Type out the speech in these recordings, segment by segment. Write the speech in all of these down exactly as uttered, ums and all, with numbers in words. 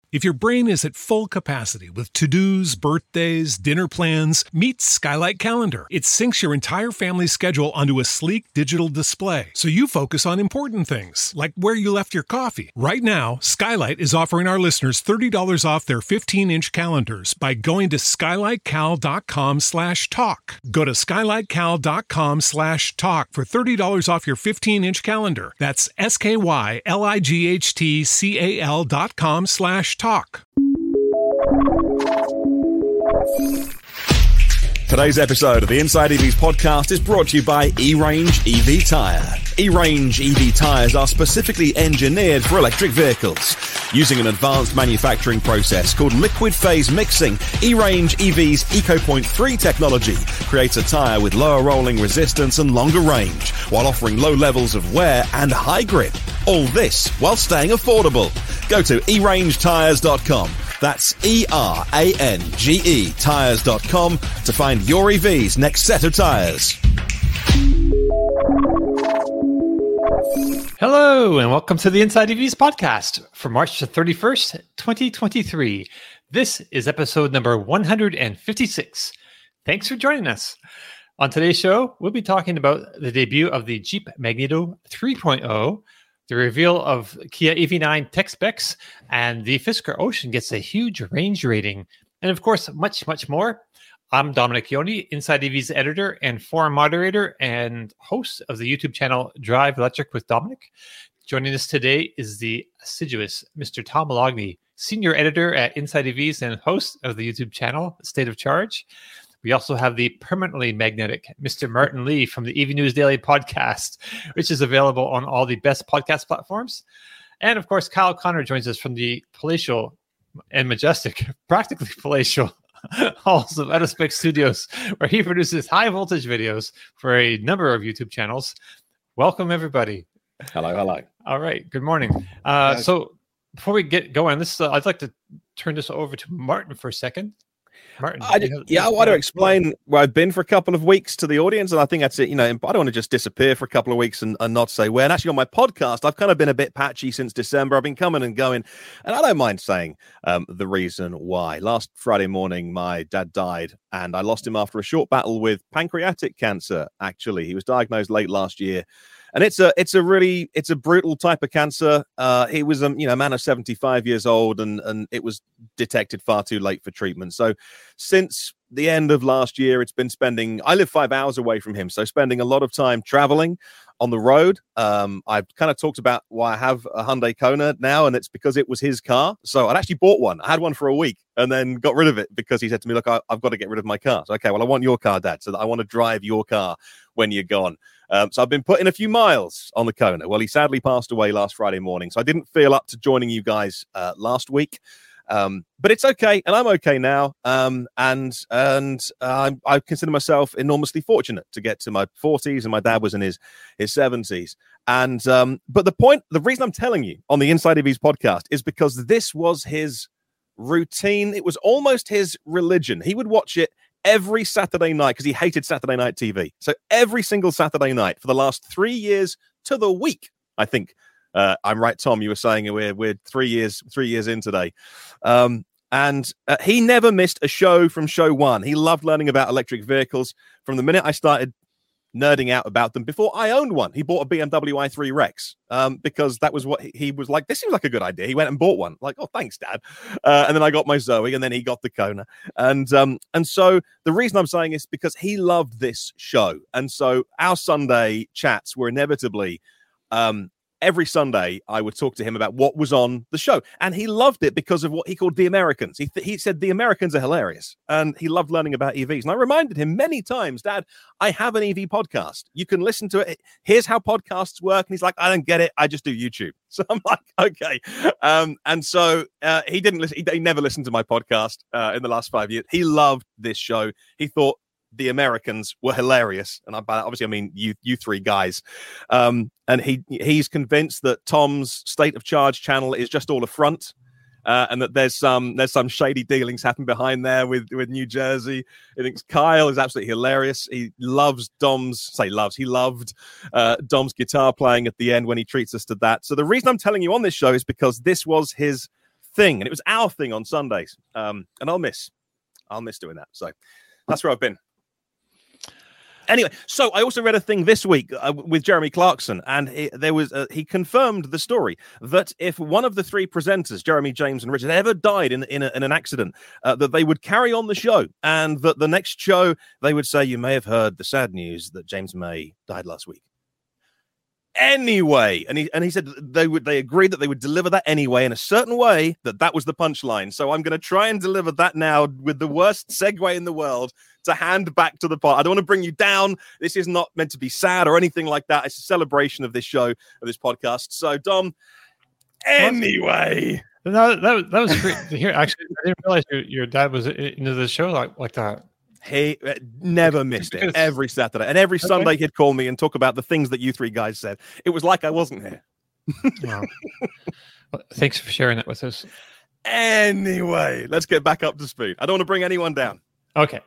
If your brain is at full capacity with to-dos, birthdays, dinner plans, meet Skylight Calendar. It syncs your entire family's schedule onto a sleek digital display, so you focus on important things, like where you left your coffee. Right now, Skylight is offering our listeners thirty dollars off their fifteen-inch calendars by going to skylightcal.com slash talk. Go to skylightcal.com slash talk for thirty dollars off your fifteen-inch calendar. That's S-K-Y-L-I-G-H-T-C-A-L dot com slash talk. Today's episode of the Inside E Vs podcast is brought to you by E-Range E V Tyre. E-Range E V tyres are specifically engineered for electric vehicles. Using an advanced manufacturing process called liquid phase mixing, E-Range E V's EcoPoint three technology creates a tyre with lower rolling resistance and longer range, while offering low levels of wear and high grip. All this while staying affordable. Go to e range tyres dot com. That's E R A N G E tyres dot com to find your E V's next set of tyres. Hello, and welcome to the Inside E Vs podcast for March the thirty-first, twenty twenty-three. This is episode number one hundred fifty-six. Thanks for joining us. On today's show, we'll be talking about the debut of the Jeep Magneto three point oh, the reveal of Kia E V nine tech specs, and the Fisker Ocean gets a huge range rating, and of course, much, much more. I'm Dominic Yoni, Inside E V's editor and forum moderator and host of the YouTube channel Drive Electric with Dominic. Joining us today is the assiduous Mister Tom Moloughney, senior editor at Inside E Vs and host of the YouTube channel State of Charge. We also have the permanently magnetic Mister Martin Lee from the E V News Daily podcast, which is available on all the best podcast platforms. And of course, Kyle Connor joins us from the palatial and majestic, practically palatial halls of Autospec Studios, where he produces high voltage videos for a number of YouTube channels. Welcome, everybody. Hello, hello. All right, good morning. Uh, so before we get going, this uh, I'd like to turn this over to Martin for a second. Martin, I, have, yeah, I want to explain where I've been for a couple of weeks to the audience, and I think that's it. You know, I don't want to just disappear for a couple of weeks and, and not say where. And actually, on my podcast, I've kind of been a bit patchy since December. I've been coming and going, and I don't mind saying um, the reason why. Last Friday morning, my dad died, and I lost him after a short battle with pancreatic cancer. Actually, he was diagnosed late last year. And it's a it's a really it's a brutal type of cancer. Uh, he was a you know man of seventy-five years old, and and it was detected far too late for treatment. So since the end of last year, it's been spending. I live five hours away from him, so spending a lot of time traveling on the road. Um, I've kind of talked about why I have a Hyundai Kona now, and it's because it was his car. So I'd actually bought one. I had one for a week and then got rid of it because he said to me, "Look, I, I've got to get rid of my car." So, okay, well, I want your car, Dad, so that I want to drive your car when you're gone. Um, so I've been putting a few miles on the Kona. Well, he sadly passed away last Friday morning, so I didn't feel up to joining you guys uh, last week. Um, but it's okay, and I'm okay now. Um, and and uh, I consider myself enormously fortunate to get to my forties, and my dad was in his his seventies. And um, but the point, the reason I'm telling you on the Inside E Vs podcast is because this was his routine. It was almost his religion. He would watch it every Saturday night because he hated Saturday night T V. So every single Saturday night for the last three years to the week, I think. Uh, I'm right, Tom. You were saying we're we're three years three years in today, um, and uh, he never missed a show from show one. He loved learning about electric vehicles from the minute I started nerding out about them. Before I owned one, he bought a B M W i three Rex um, because that was what he, he was like. This seems like a good idea. He went and bought one. Like, oh, thanks, Dad. Uh, and then I got my Zoe, and then he got the Kona. And um, and so the reason I'm saying is because he loved this show, and so our Sunday chats were inevitably. Um, Every Sunday, I would talk to him about what was on the show. And he loved it because of what he called the Americans. He, th- he said the Americans are hilarious. And he loved learning about E Vs. And I reminded him many times, Dad, I have an E V podcast. You can listen to it. Here's how podcasts work. And he's like, I don't get it. I just do YouTube. So I'm like, okay. Um, and so uh, he didn't listen. He, he never listened to my podcast uh, in the last five years. He loved this show. He thought the Americans were hilarious, and I, obviously I mean you you three guys, um, and he he's convinced that Tom's State of Charge channel is just all a front, uh, and that there's some there's some shady dealings happening behind there with with New Jersey. He thinks Kyle is absolutely hilarious. He loves Dom's say loves he loved uh, Dom's guitar playing at the end when he treats us to that. So the reason I'm telling you on this show is because this was his thing, and it was our thing on Sundays. Um, and I'll miss, I'll miss doing that. So that's where I've been. Anyway, so I also read a thing this week uh, with Jeremy Clarkson, and it, there was uh, he confirmed the story that if one of the three presenters, Jeremy, James, and Richard, ever died in in, a, in an accident, uh, that they would carry on the show, and that the next show they would say, "You may have heard the sad news that James May died last week." Anyway, and he and he said they would they agreed that they would deliver that anyway in a certain way, that that was the punchline. So I'm going to try and deliver that now with the worst segue in the world to hand back to the pot. I don't want to bring you down. This is not meant to be sad or anything like that. It's a celebration of this show, of this podcast. So Dom, anyway, no, that that was great to hear. Actually, I didn't realize your, your dad was into the show like like that. He uh, never missed it. Every Saturday and every okay. Sunday he'd call me and talk about the things that you three guys said. It was like I wasn't here. Wow. Well, thanks for sharing that with us. Anyway, let's get back up to speed. I don't want to bring anyone down. Okay.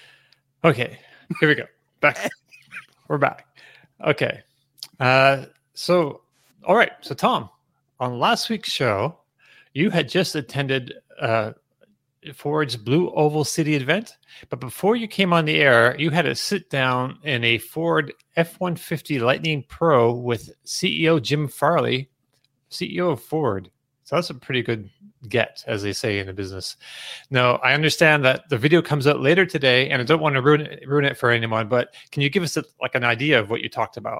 Okay. Here we go. Back. We're back. Okay. Uh, so, all right. So, Tom, on last week's show, you had just attended uh, Ford's Blue Oval City event, but before you came on the air, you had to sit down in a Ford F one fifty Lightning Pro with C E O Jim Farley, C E O of Ford. So that's a pretty good get, as they say in the business. Now, I understand that the video comes out later today, and I don't want to ruin it, ruin it for anyone, but can you give us a, like an idea of what you talked about?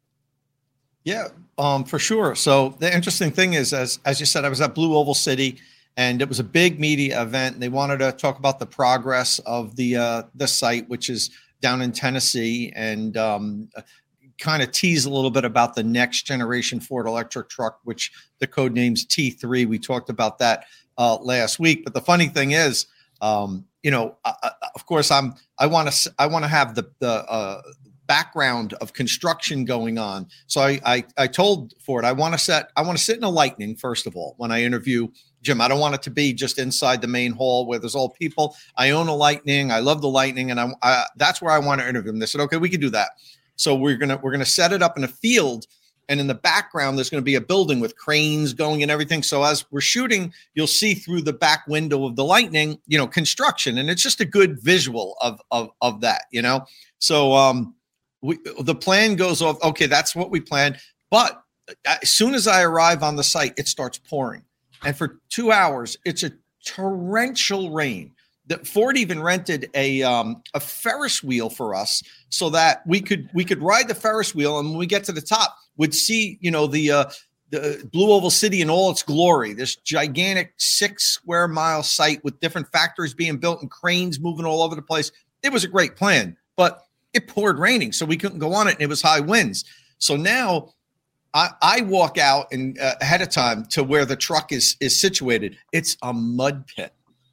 Yeah, um, for sure. So the interesting thing is, as as you said, I was at Blue Oval City, and it was a big media event. They wanted to talk about the progress of the uh, the site, which is down in Tennessee, and um, kind of tease a little bit about the next generation Ford electric truck, which the code name's T three. We talked about that uh, last week. But the funny thing is, um, you know, I, I, of course, I'm I want to I want to have the the uh, background of construction going on. So I I, I told Ford I want to set I want to sit in a Lightning first of all when I interview Jim. I don't want it to be just inside the main hall where there's all people. I own a Lightning. I love the Lightning, and I, I that's where I want to interview him. They said, okay, we can do that. So we're gonna we're gonna set it up in a field, and in the background there's going to be a building with cranes going and everything. So as we're shooting, you'll see through the back window of the Lightning, you know, construction, and it's just a good visual of of of that, you know. So um, we the plan goes off. Okay, that's what we planned. But as soon as I arrive on the site, it starts pouring. And for two hours, it's a torrential rain. That Ford even rented a um, a Ferris wheel for us so that we could we could ride the Ferris wheel, and when we get to the top, we'd see you know the uh, the Blue Oval City in all its glory. This gigantic six square mile site with different factories being built and cranes moving all over the place. It was a great plan, but it poured raining, so we couldn't go on it, and it was high winds. So now I, I walk out and uh, ahead of time to where the truck is is situated. It's a mud pit.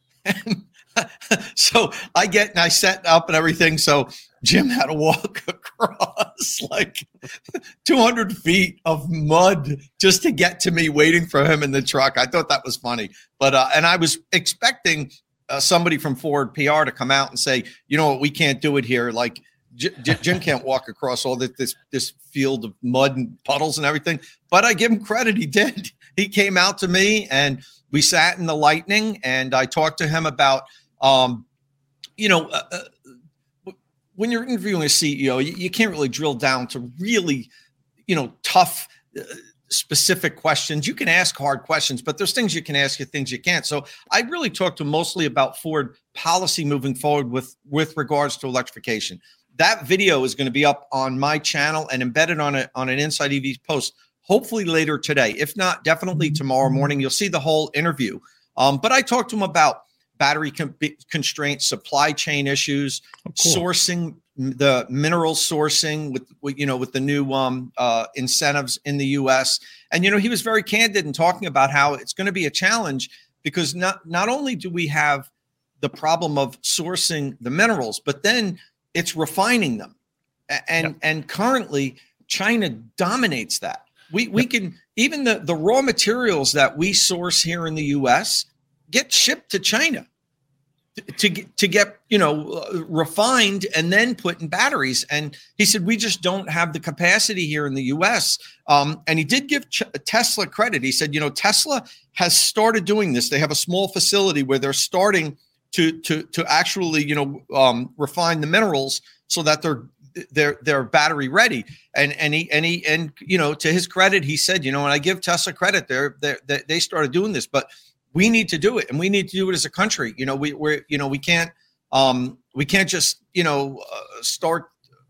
So I get and I set up and everything. So Jim had to walk across like two hundred feet of mud just to get to me, waiting for him in the truck. I thought that was funny, but uh, and I was expecting uh, somebody from Ford P R to come out and say, you know what, we can't do it here. Like J- J- Jim can't walk across all this, this this field of mud and puddles and everything. But I give him credit, he did. He came out to me and we sat in the Lightning, and I talked to him about. Um, you know, uh, uh, when you're interviewing a C E O, you, you can't really drill down to really, you know, tough, uh, specific questions. You can ask hard questions, but there's things you can ask, you things you can't. So I really talked to mostly about Ford policy moving forward with, with regards to electrification. That video is going to be up on my channel and embedded on a, on an Inside E V post, hopefully later today. If not, definitely tomorrow morning. You'll see the whole interview. Um, but I talked to him about battery con- constraints, supply chain issues, oh, cool. sourcing, the mineral sourcing with, with, you know, with the new um, uh, incentives in the U S. And, you know, he was very candid in talking about how it's going to be a challenge because not, not only do we have the problem of sourcing the minerals, but then it's refining them. And, yep. and currently China dominates that. We, we yep. can, even the, the raw materials that we source here in the U S get shipped to China. to get, to get, you know, uh, refined and then put in batteries. And he said, we just don't have the capacity here in the U S. Um, and he did give Ch- Tesla credit. He said, you know, Tesla has started doing this. They have a small facility where they're starting to, to, to actually, you know, um, refine the minerals so that they're, they're, they're battery ready. And, and he, and he, and, you know, to his credit, he said, you know, and I give Tesla credit, they're, they're, they they started doing this, but we need to do it, and we need to do it as a country. You know, we we're you know we can't um, we can't just you know uh, start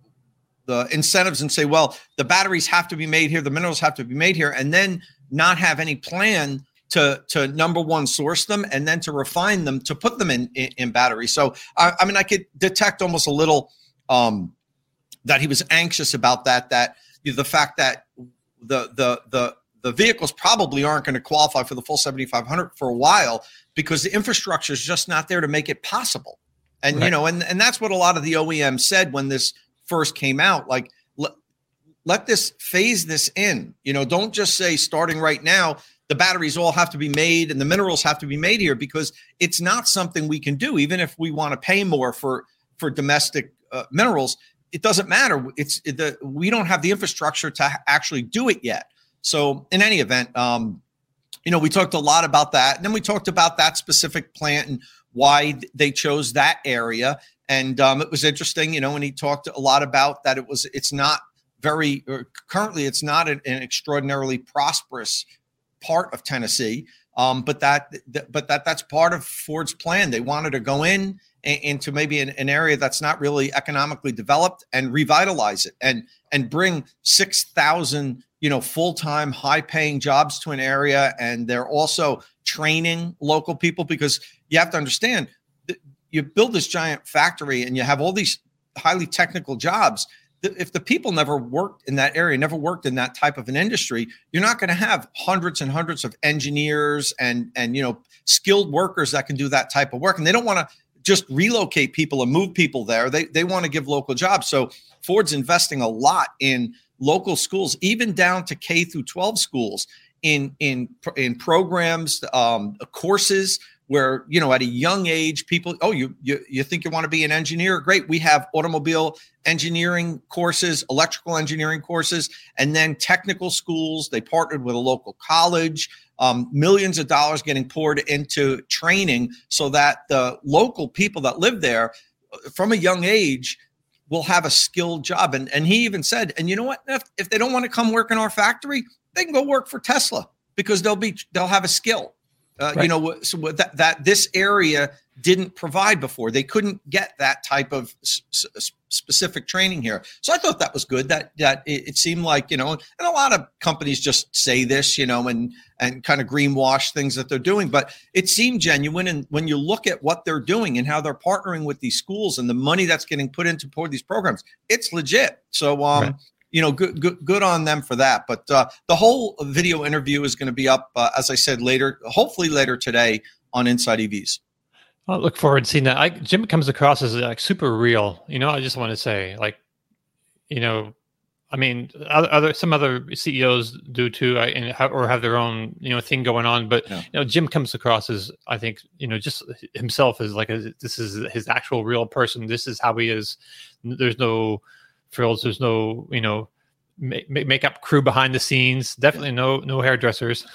the incentives and say, well, the batteries have to be made here, the minerals have to be made here, and then not have any plan to to number one source them and then to refine them to put them in in, in batteries. So I, I mean, I could detect almost a little um, that he was anxious about that. That you know, the fact that the the the the vehicles probably aren't going to qualify for the full seventy-five hundred for a while because the infrastructure is just not there to make it possible. And, right. you know, and, and that's what a lot of the O E Ms said when this first came out, like, let, let this phase this in, you know, don't just say starting right now, the batteries all have to be made and the minerals have to be made here, because it's not something we can do. Even if we want to pay more for, for domestic uh, minerals, it doesn't matter. It's the, we don't have the infrastructure to actually do it yet. So in any event, um, you know, we talked a lot about that. And then we talked about that specific plant and why they chose that area. And um, it was interesting, you know, when he talked a lot about that, it was, it's not very, or currently it's not an, an extraordinarily prosperous part of Tennessee. Um, but that, th- but that that's part of Ford's plan. They wanted to go in a- into maybe an, an area that's not really economically developed and revitalize it and, and bring six thousand you know, full-time, high-paying jobs to an area. And they're also training local people, because you have to understand that you build this giant factory and you have all these highly technical jobs. If the people never worked in that area, never worked in that type of an industry, you're not going to have hundreds and hundreds of engineers and, and, you know, skilled workers that can do that type of work. And they don't want to just relocate people and move people there. They, they want to give local jobs. So Ford's investing a lot in local schools, even down to K through twelve schools, in in in programs, um, courses where, you know, at a young age, people, oh, you you you think you want to be an engineer? Great. We have automobile engineering courses, electrical engineering courses, and then technical schools. They partnered with a local college, um, millions of dollars getting poured into training so that the local people that live there from a young age will have a skilled job. And, and he even said, and you know what, if, if they don't want to come work in our factory, they can go work for Tesla, because they'll be, they'll have a skill, uh, right. you know, so that, that this area didn't provide before. They couldn't get that type of s- s- specific training here. So I thought that was good, that, that it, it seemed like, you know, and a lot of companies just say this, you know, and, and kind of greenwash things that they're doing, but it seemed genuine. And when you look at what they're doing and how they're partnering with these schools and the money that's getting put into support these programs, it's legit. So, um, right. you know, good, good, good on them for that. But uh, the whole video interview is going to be up, uh, as I said, later, hopefully later today on Inside E Vs. I look forward to seeing that. I, Jim comes across as like super real. You know, I just want to say, like, you know, I mean, other, other some other C E Os do too, I, and have, or have their own, you know, thing going on. But yeah. you know, Jim comes across as, I think, you know, just himself as like a, this is his actual real person. This is how he is. There's no frills. There's no, you know, make, make up crew behind the scenes. Definitely no no hairdressers.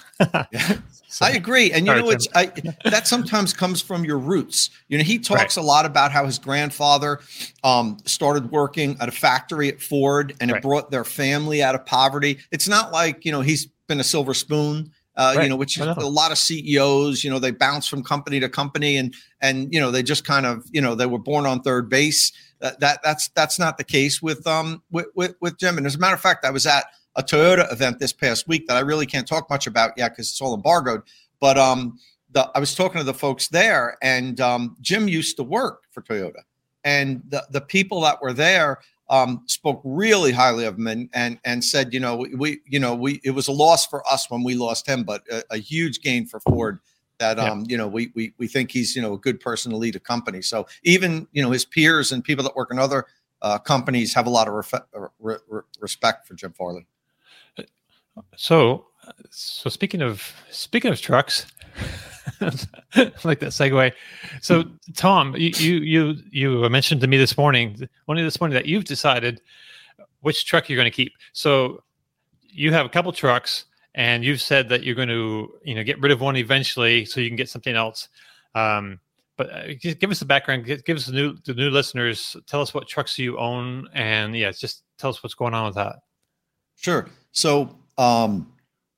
So, I agree. And you know, it's I, that sometimes comes from your roots. You know, he talks right. a lot about how his grandfather um, started working at a factory at Ford, and it right. brought their family out of poverty. It's not like, you know, he's been a silver spoon, uh, right. you know, which is a lot of C E Os, you know, they bounce from company to company and, and, you know, they just kind of, you know, they were born on third base. Uh, that that's, that's not the case with, um, with, with, with Jim. And as a matter of fact, I was at a Toyota event this past week that I really can't talk much about yet because it's all embargoed. But um, the, I was talking to the folks there, and um, Jim used to work for Toyota, and the, the people that were there um, spoke really highly of him, and and and said, you know, we, we you know we it was a loss for us when we lost him, but a, a huge gain for Ford. That um, yeah. you know, we we we think he's, you know, a good person to lead a company. So even, you know, his peers and people that work in other uh, companies have a lot of re- re- re- respect for Jim Farley. So, so speaking of speaking of trucks, I like that segue. So, Tom, you, you you you mentioned to me this morning, only this morning, that you've decided which truck you're going to keep. So, you have a couple trucks, and you've said that you're going to, you know, get rid of one eventually, so you can get something else. Um, but uh, give us the background. Give, give us the new the new listeners. Tell us what trucks you own, and yeah, just tell us what's going on with that. Sure. So. Um,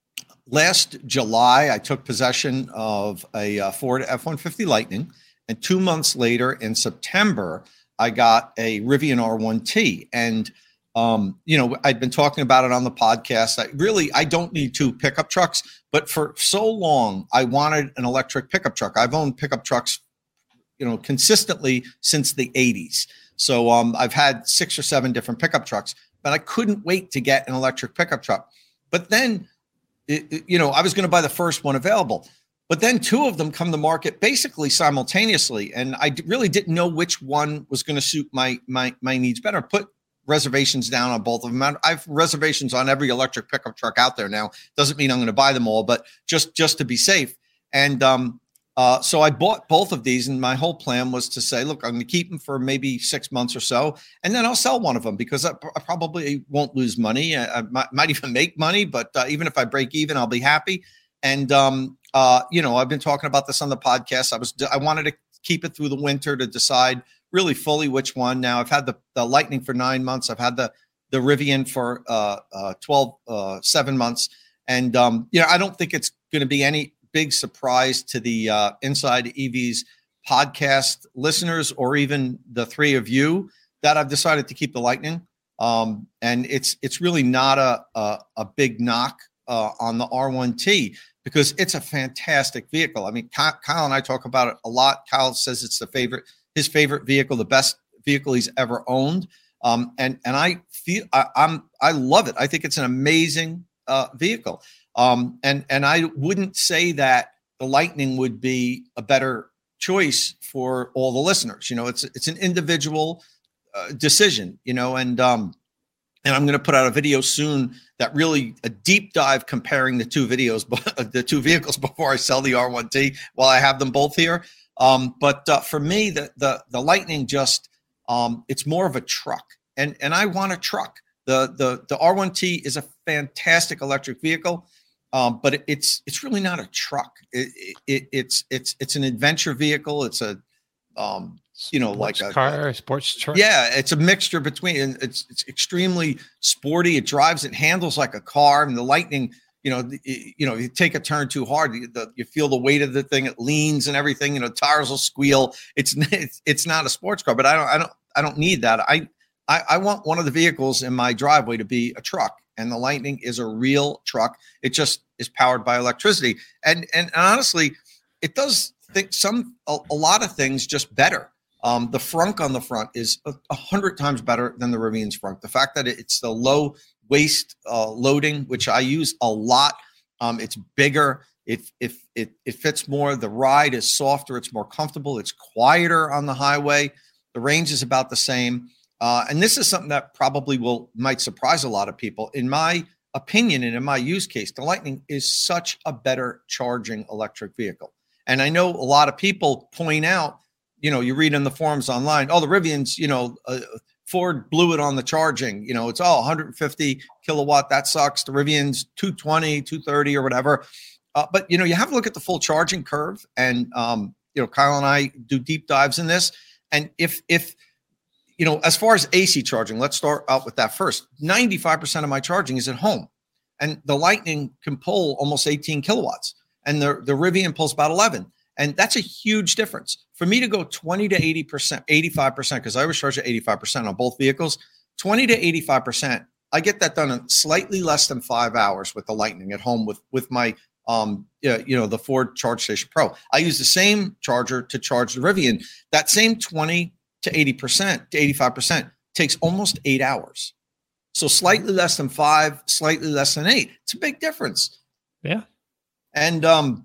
Last July, I took possession of a uh, Ford F one fifty Lightning, and two months later, in September, I got a Rivian R one T. And um, you know, I'd been talking about it on the podcast. I really, I don't need two pickup trucks, but for so long, I wanted an electric pickup truck. I've owned pickup trucks, you know, consistently since the eighties. So um, I've had six or seven different pickup trucks, but I couldn't wait to get an electric pickup truck. But then. It, it, you know, I was going to buy the first one available, but then two of them come to market basically simultaneously. And I d- really didn't know which one was going to suit my, my, my needs better. I put reservations down on both of them. I have reservations on every electric pickup truck out there now. Doesn't mean I'm going to buy them all, but just, just to be safe. And, um, Uh, so I bought both of these, and my whole plan was to say, look, I'm going to keep them for maybe six months or so, and then I'll sell one of them because I, I probably won't lose money. I, I might, might even make money, but uh, even if I break even, I'll be happy. And, um, uh, you know, I've been talking about this on the podcast. I was, I wanted to keep it through the winter to decide really fully which one. Now I've had the, the Lightning for nine months. I've had the, the Rivian for uh, uh, twelve, uh, seven months. And, um, you know, I don't think it's going to be any big surprise to the uh, Inside E Vs podcast listeners, or even the three of you, that I've decided to keep the Lightning. Um, and it's it's really not a a, a big knock uh, on the R one T, because it's a fantastic vehicle. I mean, Kyle and I talk about it a lot. Kyle says it's the favorite, his favorite vehicle, the best vehicle he's ever owned. Um, and and I feel I, I'm I love it. I think it's an amazing uh, vehicle. Um, and, and I wouldn't say that the Lightning would be a better choice for all the listeners. You know, it's, it's an individual uh, decision, you know, and, um, and I'm going to put out a video soon that really a deep dive comparing the two videos, the two vehicles before I sell the R one T while I have them both here. Um, but uh, for me, the, the, the Lightning just, um, it's more of a truck, and, and I want a truck. The, the, the R one T is a fantastic electric vehicle. Um, but it, it's it's really not a truck. It, it, it's it's it's an adventure vehicle. It's a um, you know sports like a car, a sports truck. Yeah, it's a mixture between. And it's it's extremely sporty. It drives. It handles like a car. And the Lightning, you know, the, you know, you take a turn too hard, you, the, you feel the weight of the thing. It leans and everything. You know, tires will squeal. It's it's, it's not a sports car. But I don't I don't I don't need that. I, I I want one of the vehicles in my driveway to be a truck. And the Lightning is a real truck. It just is powered by electricity. And and, and honestly, it does think some a, a lot of things just better. Um, the frunk on the front is a, a hundred times better than the Rivian's frunk. The fact that it's the low waist uh, loading, which I use a lot. Um, it's bigger. It, it, it, it fits more. The ride is softer. It's more comfortable. It's quieter on the highway. The range is about the same. Uh, and this is something that probably will might surprise a lot of people. In my opinion and in my use case, the Lightning is such a better charging electric vehicle. And I know a lot of people point out, you know, you read in the forums online, oh, the Rivian's, you know, uh, Ford blew it on the charging. You know, it's all oh, one hundred fifty kilowatt. That sucks. The Rivian's two twenty, two thirty or whatever. Uh, but, you know, you have to look at the full charging curve. And, um, you know, Kyle and I do deep dives in this. And if, if, you know, as far as A C charging, let's start out with that first. ninety-five percent of my charging is at home, and the Lightning can pull almost eighteen kilowatts, and the, the Rivian pulls about eleven. And that's a huge difference. For me to go twenty to eighty percent, eighty-five percent, because I was charged at eighty-five percent on both vehicles, twenty to eighty-five percent, I get that done in slightly less than five hours with the Lightning at home with, with my, um, you know, the Ford Charge Station Pro. I use the same charger to charge the Rivian. That same twenty to eighty percent to eighty-five percent takes almost eight hours. So slightly less than five, slightly less than eight. It's a big difference. Yeah. And um,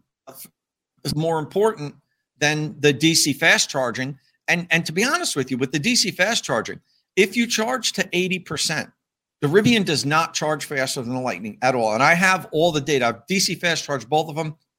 is more important than the D C fast charging. And, and to be honest with you, with the D C fast charging, if you charge to eighty percent, the Rivian does not charge faster than the Lightning at all. And I have all the data. I've D C fast charged both of them.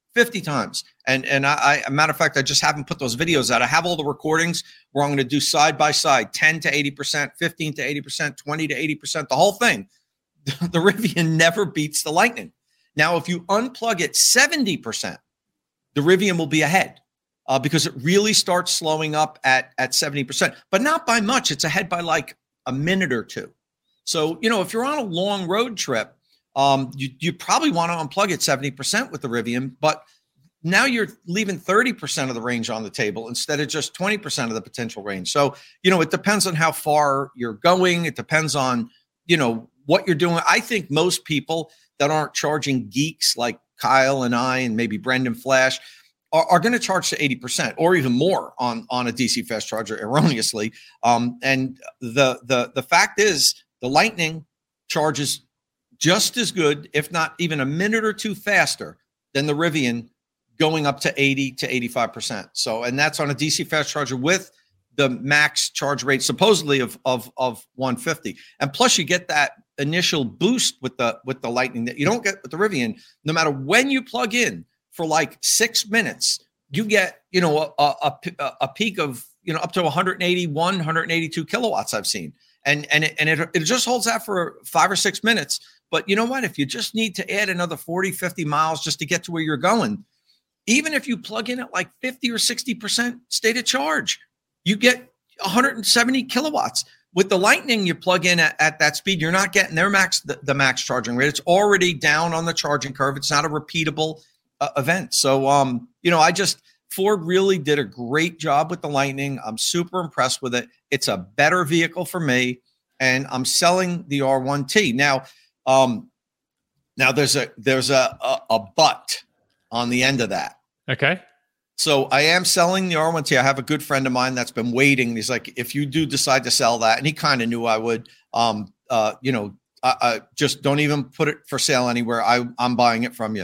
fifty times. And and I, I, a matter of fact, I just haven't put those videos out. I have all the recordings where I'm going to do side by side, ten to eighty percent, fifteen to eighty percent, twenty to eighty percent, the whole thing. The Rivian never beats the Lightning. Now, if you unplug it seventy percent, the Rivian will be ahead uh, because it really starts slowing up at, at seventy percent, but not by much. It's ahead by like a minute or two. So, you know, if you're on a long road trip, um, you, you probably want to unplug it seventy percent with the Rivian, but now you're leaving thirty percent of the range on the table instead of just twenty percent of the potential range. So, you know, it depends on how far you're going. It depends on, you know, what you're doing. I think most people that aren't charging geeks like Kyle and I and maybe Brendan Flash are, are going to charge to eighty percent or even more on, on a D C fast charger erroneously. Um, and the, the, the fact is the Lightning charges just as good, if not even a minute or two faster than the Rivian, going up to eighty to eighty-five percent. So, and that's on a D C fast charger with the max charge rate supposedly of, of, of one fifty. And plus you get that initial boost with the, with the Lightning that you don't get with the Rivian. No matter when you plug in for like six minutes, you get, you know, a, a, a peak of, you know, up to one eighty-one, one eighty-two kilowatts I've seen. And, and, it, and it, it just holds out for five or six minutes. But you know what, if you just need to add another forty, fifty miles just to get to where you're going, even if you plug in at like fifty or sixty percent state of charge, you get one hundred seventy kilowatts. With the Lightning, you plug in at, at that speed, you're not getting their max, the, the max charging rate. It's already down on the charging curve. It's not a repeatable uh, event. So, um, you know, I just, Ford really did a great job with the Lightning. I'm super impressed with it. It's a better vehicle for me, and I'm selling the R one T. Now, um, now there's a, there's a, a, a but on the end of that. Okay. So I am selling the R one T. I have a good friend of mine that's been waiting. He's like, if you do decide to sell that, and he kind of knew I would, um, uh, you know, I, I just don't even put it for sale anywhere. I, I'm buying it from you.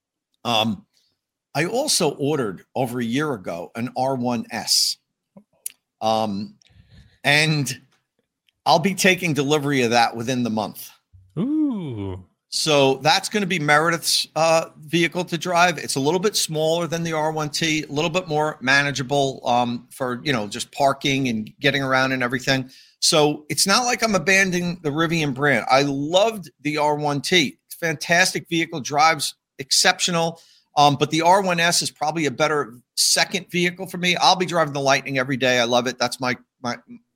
Um, I also ordered over a year ago an R one S. Um, and I'll be taking delivery of that within the month. Ooh. So that's going to be Meredith's uh, vehicle to drive. It's a little bit smaller than the R one T, a little bit more manageable um, for, you know, just parking and getting around and everything. So it's not like I'm abandoning the Rivian brand. I loved the R one T. It's a fantastic vehicle, drives exceptional. Um, but the R one S is probably a better second vehicle for me. I'll be driving the Lightning every day. I love it. That's my my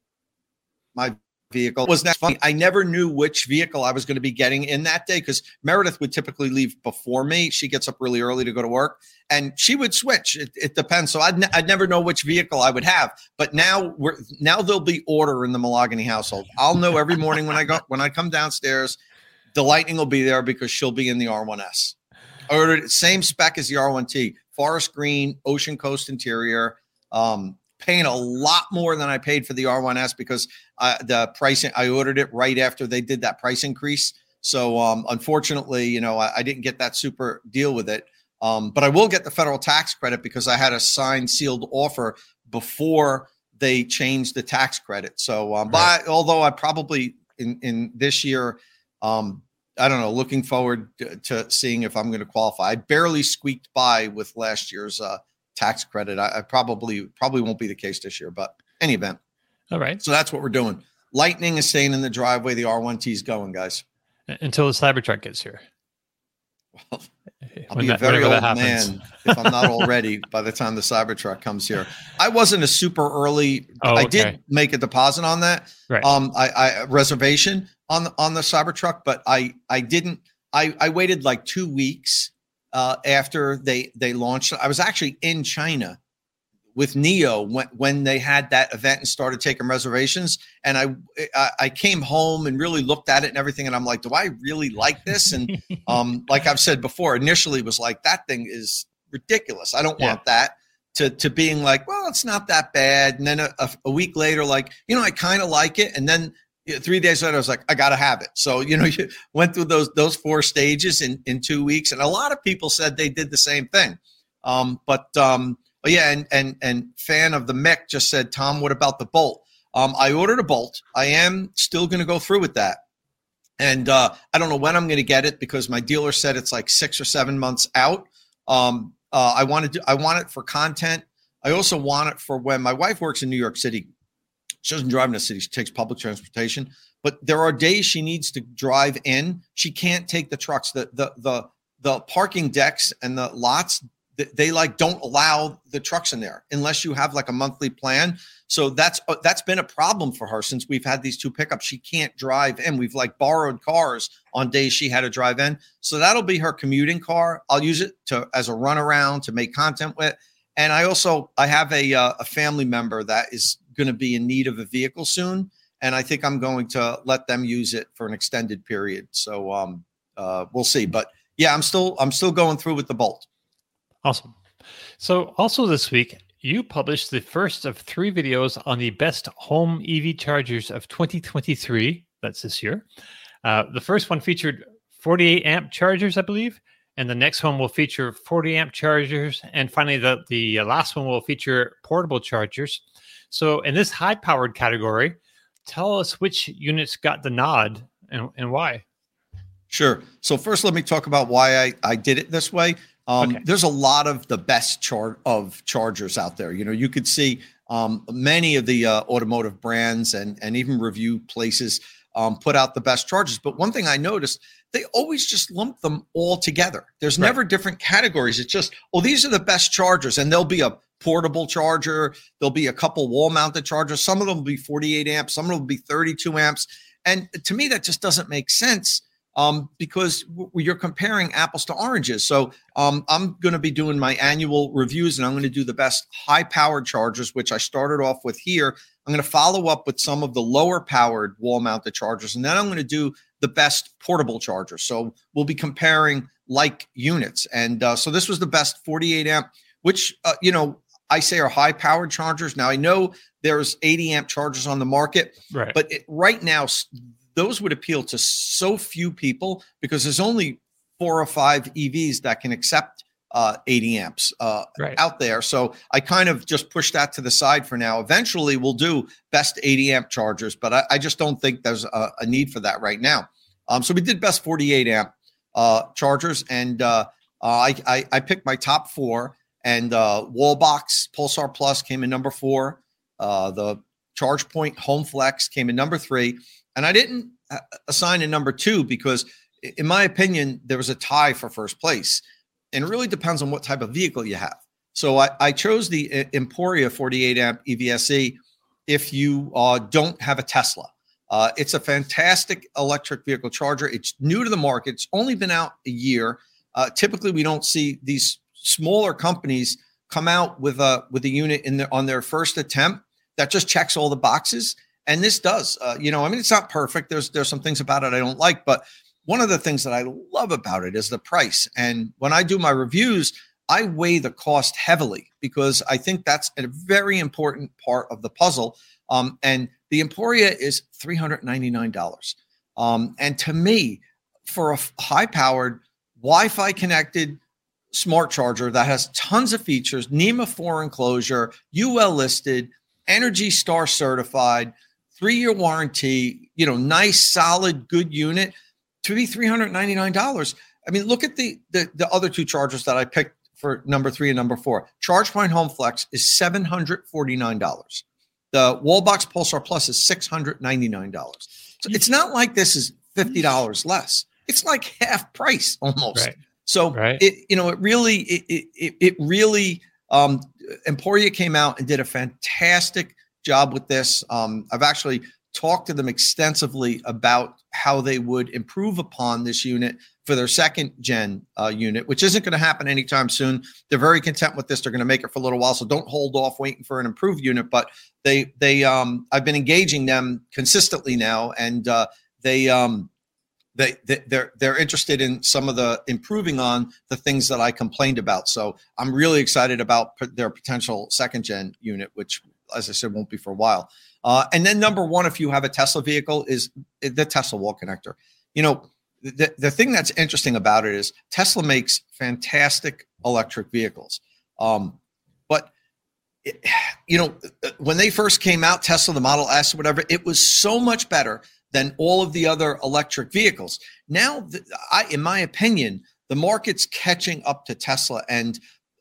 my vehicle. It was that funny. I never knew which vehicle I was going to be getting in that day because Meredith would typically leave before me. She gets up really early to go to work, and she would switch. It, it depends. So I'd, ne- I'd never know which vehicle I would have. But now we're now there'll be order in the Malagany household. I'll know every morning when I go when I come downstairs, the Lightning will be there because she'll be in the R one S. I ordered it, same spec as the R one T, forest green, ocean coast interior. Um, paying a lot more than I paid for the R one S because uh, the pricing, I ordered it right after they did that price increase. So um, unfortunately, you know, I, I didn't get that super deal with it. Um, but I will get the federal tax credit because I had a signed sealed offer before they changed the tax credit. So, um, right. but I, although I probably in, in this year, um, I don't know, looking forward to, to seeing if I'm going to qualify. I barely squeaked by with last year's uh, tax credit. I, I probably probably won't be the case this year, but any event. All right. So that's what we're doing. Lightning is staying in the driveway. The R one T is going, guys. Until the Cybertruck gets here. Well, I'll when be that, a very old happens. man if I'm not already by the time the Cybertruck comes here. I wasn't a super early. Oh, I okay. did make a deposit on that. Right. Um, I, I reservation on the on the Cybertruck, but I I didn't. I I waited like two weeks uh, after they they launched. I was actually in China with NIO when when they had that event and started taking reservations. And I I, I came home and really looked at it and everything, and I'm like, do I really like this? And um, like I've said before, initially was like, that thing is ridiculous. I don't yeah. want that. To to being like, well, it's not that bad. And then a, a, a week later, like, you know, I kind of like it. And then you know, three days later, I was like, I got to have it. So, you know, you went through those those four stages in, in two weeks. And a lot of people said they did the same thing. Um, but, um, but yeah, and, and, and fan of the Mick just said, Tom, what about the Bolt? Um, I ordered a Bolt. I am still going to go through with that. And uh, I don't know when I'm going to get it because my dealer said it's like six or seven months out. Um, Uh, I want to do, I want it for content. I also want it for when my wife works in New York City. She doesn't drive in the city. She takes public transportation, but there are days she needs to drive in. She can't take the trucks. The, the, the, the parking decks and the lots, they like don't allow the trucks in there unless you have like a monthly plan. So that's uh, that's been a problem for her since we've had these two pickups. She can't drive in. We've like borrowed cars on days she had to drive in. So that'll be her commuting car. I'll use it to as a runaround to make content with. And I also I have a uh, a family member that is going to be in need of a vehicle soon, and I think I'm going to let them use it for an extended period. So um uh we'll see. But yeah, I'm still I'm still going through with the Bolt. Awesome. So also this week, you published the first of three videos on the best home E V chargers of twenty twenty-three. That's this year. Uh, the first one featured forty-eight amp chargers, I believe. And the next one will feature forty amp chargers. And finally, the, the last one will feature portable chargers. So in this high powered category, tell us which units got the nod and, and why. Sure. So first, let me talk about why I, I did it this way. Um, okay. There's a lot of the best char- of chargers out there. You know, you could see um, many of the uh, automotive brands and, and even review places um, put out the best chargers. But one thing I noticed, they always just lump them all together. There's right. never different categories. It's just, oh, these are the best chargers. And there'll be a portable charger. There'll be a couple wall mounted chargers. Some of them will be forty-eight amps. Some of them will be thirty-two amps. And to me, that just doesn't make sense. Um, because w- you're comparing apples to oranges. So um, I'm going to be doing my annual reviews, and I'm going to do the best high-powered chargers, which I started off with here. I'm going to follow up with some of the lower-powered wall-mounted chargers, and then I'm going to do the best portable chargers. So we'll be comparing like units. And uh, so this was the best forty-eight amp, which, uh, you know, I say are high-powered chargers. Now, I know there's eighty amp chargers on the market, right. but it, right now, those would appeal to so few people because there's only four or five E Vs that can accept uh, eighty amps uh, right. out there. So I kind of just push that to the side for now. Eventually we'll do best eighty amp chargers, but I, I just don't think there's a, a need for that right now. Um, so we did best forty-eight amp uh, chargers, and uh, uh, I, I, I picked my top four, and uh, Wallbox Pulsar Plus came in number four. Uh, the ChargePoint Home Flex came in number three. And I didn't assign a number two because, in my opinion, there was a tie for first place. And it really depends on what type of vehicle you have. So I, I chose the Emporia forty-eight amp E V S E if you uh, don't have a Tesla. Uh, it's a fantastic electric vehicle charger. It's new to the market. It's only been out a year. Uh, typically, we don't see these smaller companies come out with a with a unit in their, on their first attempt that just checks all the boxes. And this does, uh, you know, I mean, it's not perfect. There's there's some things about it I don't like, but one of the things that I love about it is the price. And when I do my reviews, I weigh the cost heavily because I think that's a very important part of the puzzle. Um, and the Emporia is three hundred ninety-nine dollars. Um, and to me, for a high-powered, Wi-Fi connected smart charger that has tons of features, NEMA four enclosure, U L listed, Energy Star certified, three-year warranty, you know, nice, solid, good unit to be three hundred ninety-nine dollars. I mean, look at the, the the other two chargers that I picked for number three and number four. ChargePoint Home Flex is seven hundred forty-nine dollars. The Wallbox Pulsar Plus is six hundred ninety-nine dollars. So it's not like this is fifty dollars less. It's like half price almost. Right. So right. it, you know, it really, it it it really, um, Emporia came out and did a fantastic job with this. Um, I've actually talked to them extensively about how they would improve upon this unit for their second gen uh, unit, which isn't going to happen anytime soon. They're very content with this. They're going to make it for a little while. So don't hold off waiting for an improved unit, but they, they, um, I've been engaging them consistently now, and uh, they, um, they, they, they're, they're interested in some of the improving on the things that I complained about. So I'm really excited about p- their potential second gen unit, which, as I said, won't be for a while. Uh, and then number one, if you have a Tesla vehicle, is the Tesla wall connector. You know, the, the thing that's interesting about it is Tesla makes fantastic electric vehicles. Um, but, it, you know, when they first came out, Tesla, the Model S, or whatever, it was so much better than all of the other electric vehicles. Now, the, I, in my opinion, the market's catching up to Tesla, and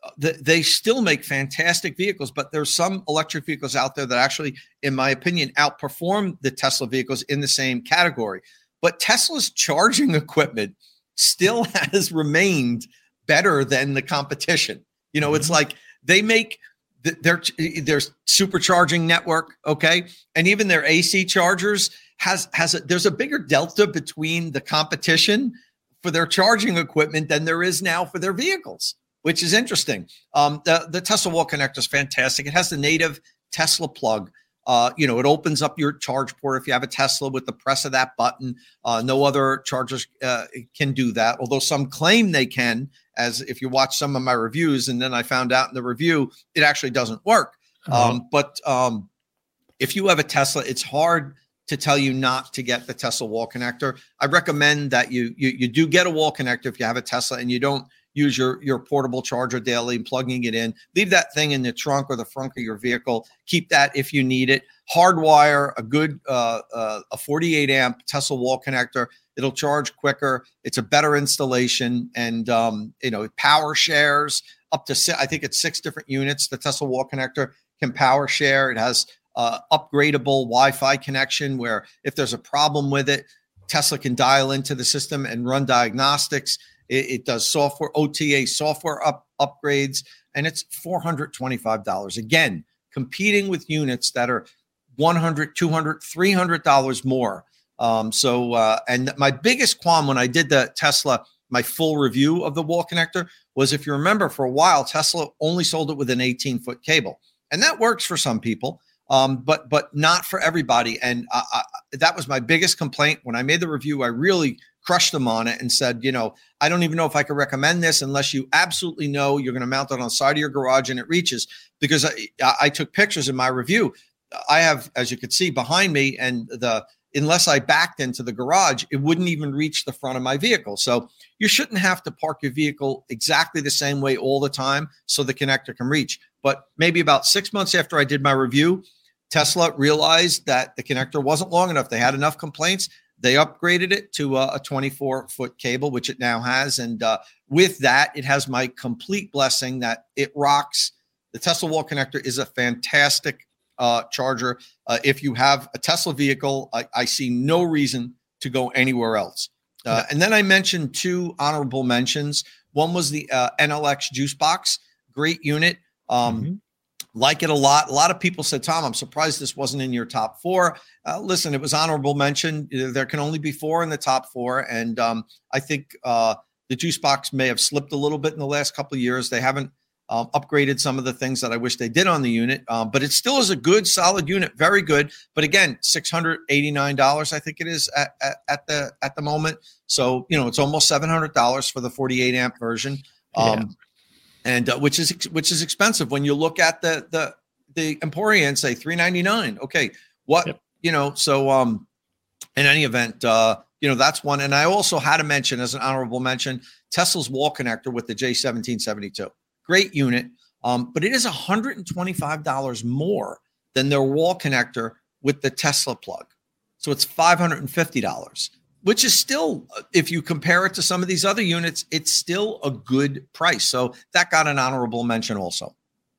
the, they still make fantastic vehicles, but there's some electric vehicles out there that actually, in my opinion, outperform the Tesla vehicles in the same category. But Tesla's charging equipment still has remained better than the competition. You know, mm-hmm. It's like they make th- their their supercharging network, okay, and even their A C chargers has has a, there's a bigger delta between the competition for their charging equipment than there is now for their vehicles, which is interesting. Um, the, the Tesla Wall Connector is fantastic. It has the native Tesla plug. Uh, you know, it opens up your charge port if you have a Tesla with the press of that button. Uh, no other chargers uh, can do that, although some claim they can, as if you watch some of my reviews, and then I found out in the review, it actually doesn't work. Uh-huh. Um, but um, if you have a Tesla, it's hard to tell you not to get the Tesla wall connector. I recommend that you, you, you do get a wall connector if you have a Tesla and you don't use your, your portable charger daily and plugging it in. Leave that thing in the trunk or the front of your vehicle. Keep that if you need it. Hardwire a good uh, uh, a forty-eight amp Tesla wall connector. It'll charge quicker. It's a better installation, and um, you know, power shares up to six, I think it's six different units. The Tesla wall connector can power share. It has uh, upgradable Wi-Fi connection where if there's a problem with it, Tesla can dial into the system and run diagnostics. It, it does software, O T A software up, upgrades, and it's four hundred twenty-five dollars. Again, competing with units that are one hundred dollars, two hundred dollars, three hundred dollars more. Um, so, uh, and my biggest qualm when I did the Tesla, my full review of the wall connector was, if you remember, for a while, Tesla only sold it with an eighteen foot cable, and that works for some people. Um, but but not for everybody. And I, I, that was my biggest complaint. When I made the review, I really crushed them on it and said, you know, I don't even know if I could recommend this unless you absolutely know you're going to mount it on the side of your garage and it reaches. Because I, I took pictures in my review. I have, as you can see behind me, and the unless I backed into the garage, it wouldn't even reach the front of my vehicle. So you shouldn't have to park your vehicle exactly the same way all the time so the connector can reach. But maybe about six months after I did my review, Tesla realized that the connector wasn't long enough. They had enough complaints. They upgraded it to a twenty-four foot cable, which it now has. And uh, with that, it has my complete blessing that it rocks. The Tesla wall connector is a fantastic uh, charger. Uh, if you have a Tesla vehicle, I, I see no reason to go anywhere else. Uh, and then I mentioned two honorable mentions. One was the uh, N L X Juice Box. Great unit. Um, mm-hmm. Like it a lot. A lot of people said, Tom, I'm surprised this wasn't in your top four. Uh, listen, it was honorable mention. There can only be four in the top four. And um, I think uh, the Juice Box may have slipped a little bit in the last couple of years. They haven't um, upgraded some of the things that I wish they did on the unit. Um, but it still is a good, solid unit. Very good. But again, six hundred eighty-nine dollars, I think it is at, at, at the at the moment. So, you know, it's almost seven hundred dollars for the forty-eight amp version. Um, yeah. And uh, which is which is expensive when you look at the the the Emporia and say three ninety-nine. Okay, what yep. you know? So um, in any event, uh, you know that's one. And I also had to mention as an honorable mention Tesla's wall connector with the J seventeen seventy-two. Great unit, um, but it is one hundred twenty-five dollars more than their wall connector with the Tesla plug. So it's five hundred fifty dollars. Which is still, if you compare it to some of these other units, it's still a good price. So that got an honorable mention also.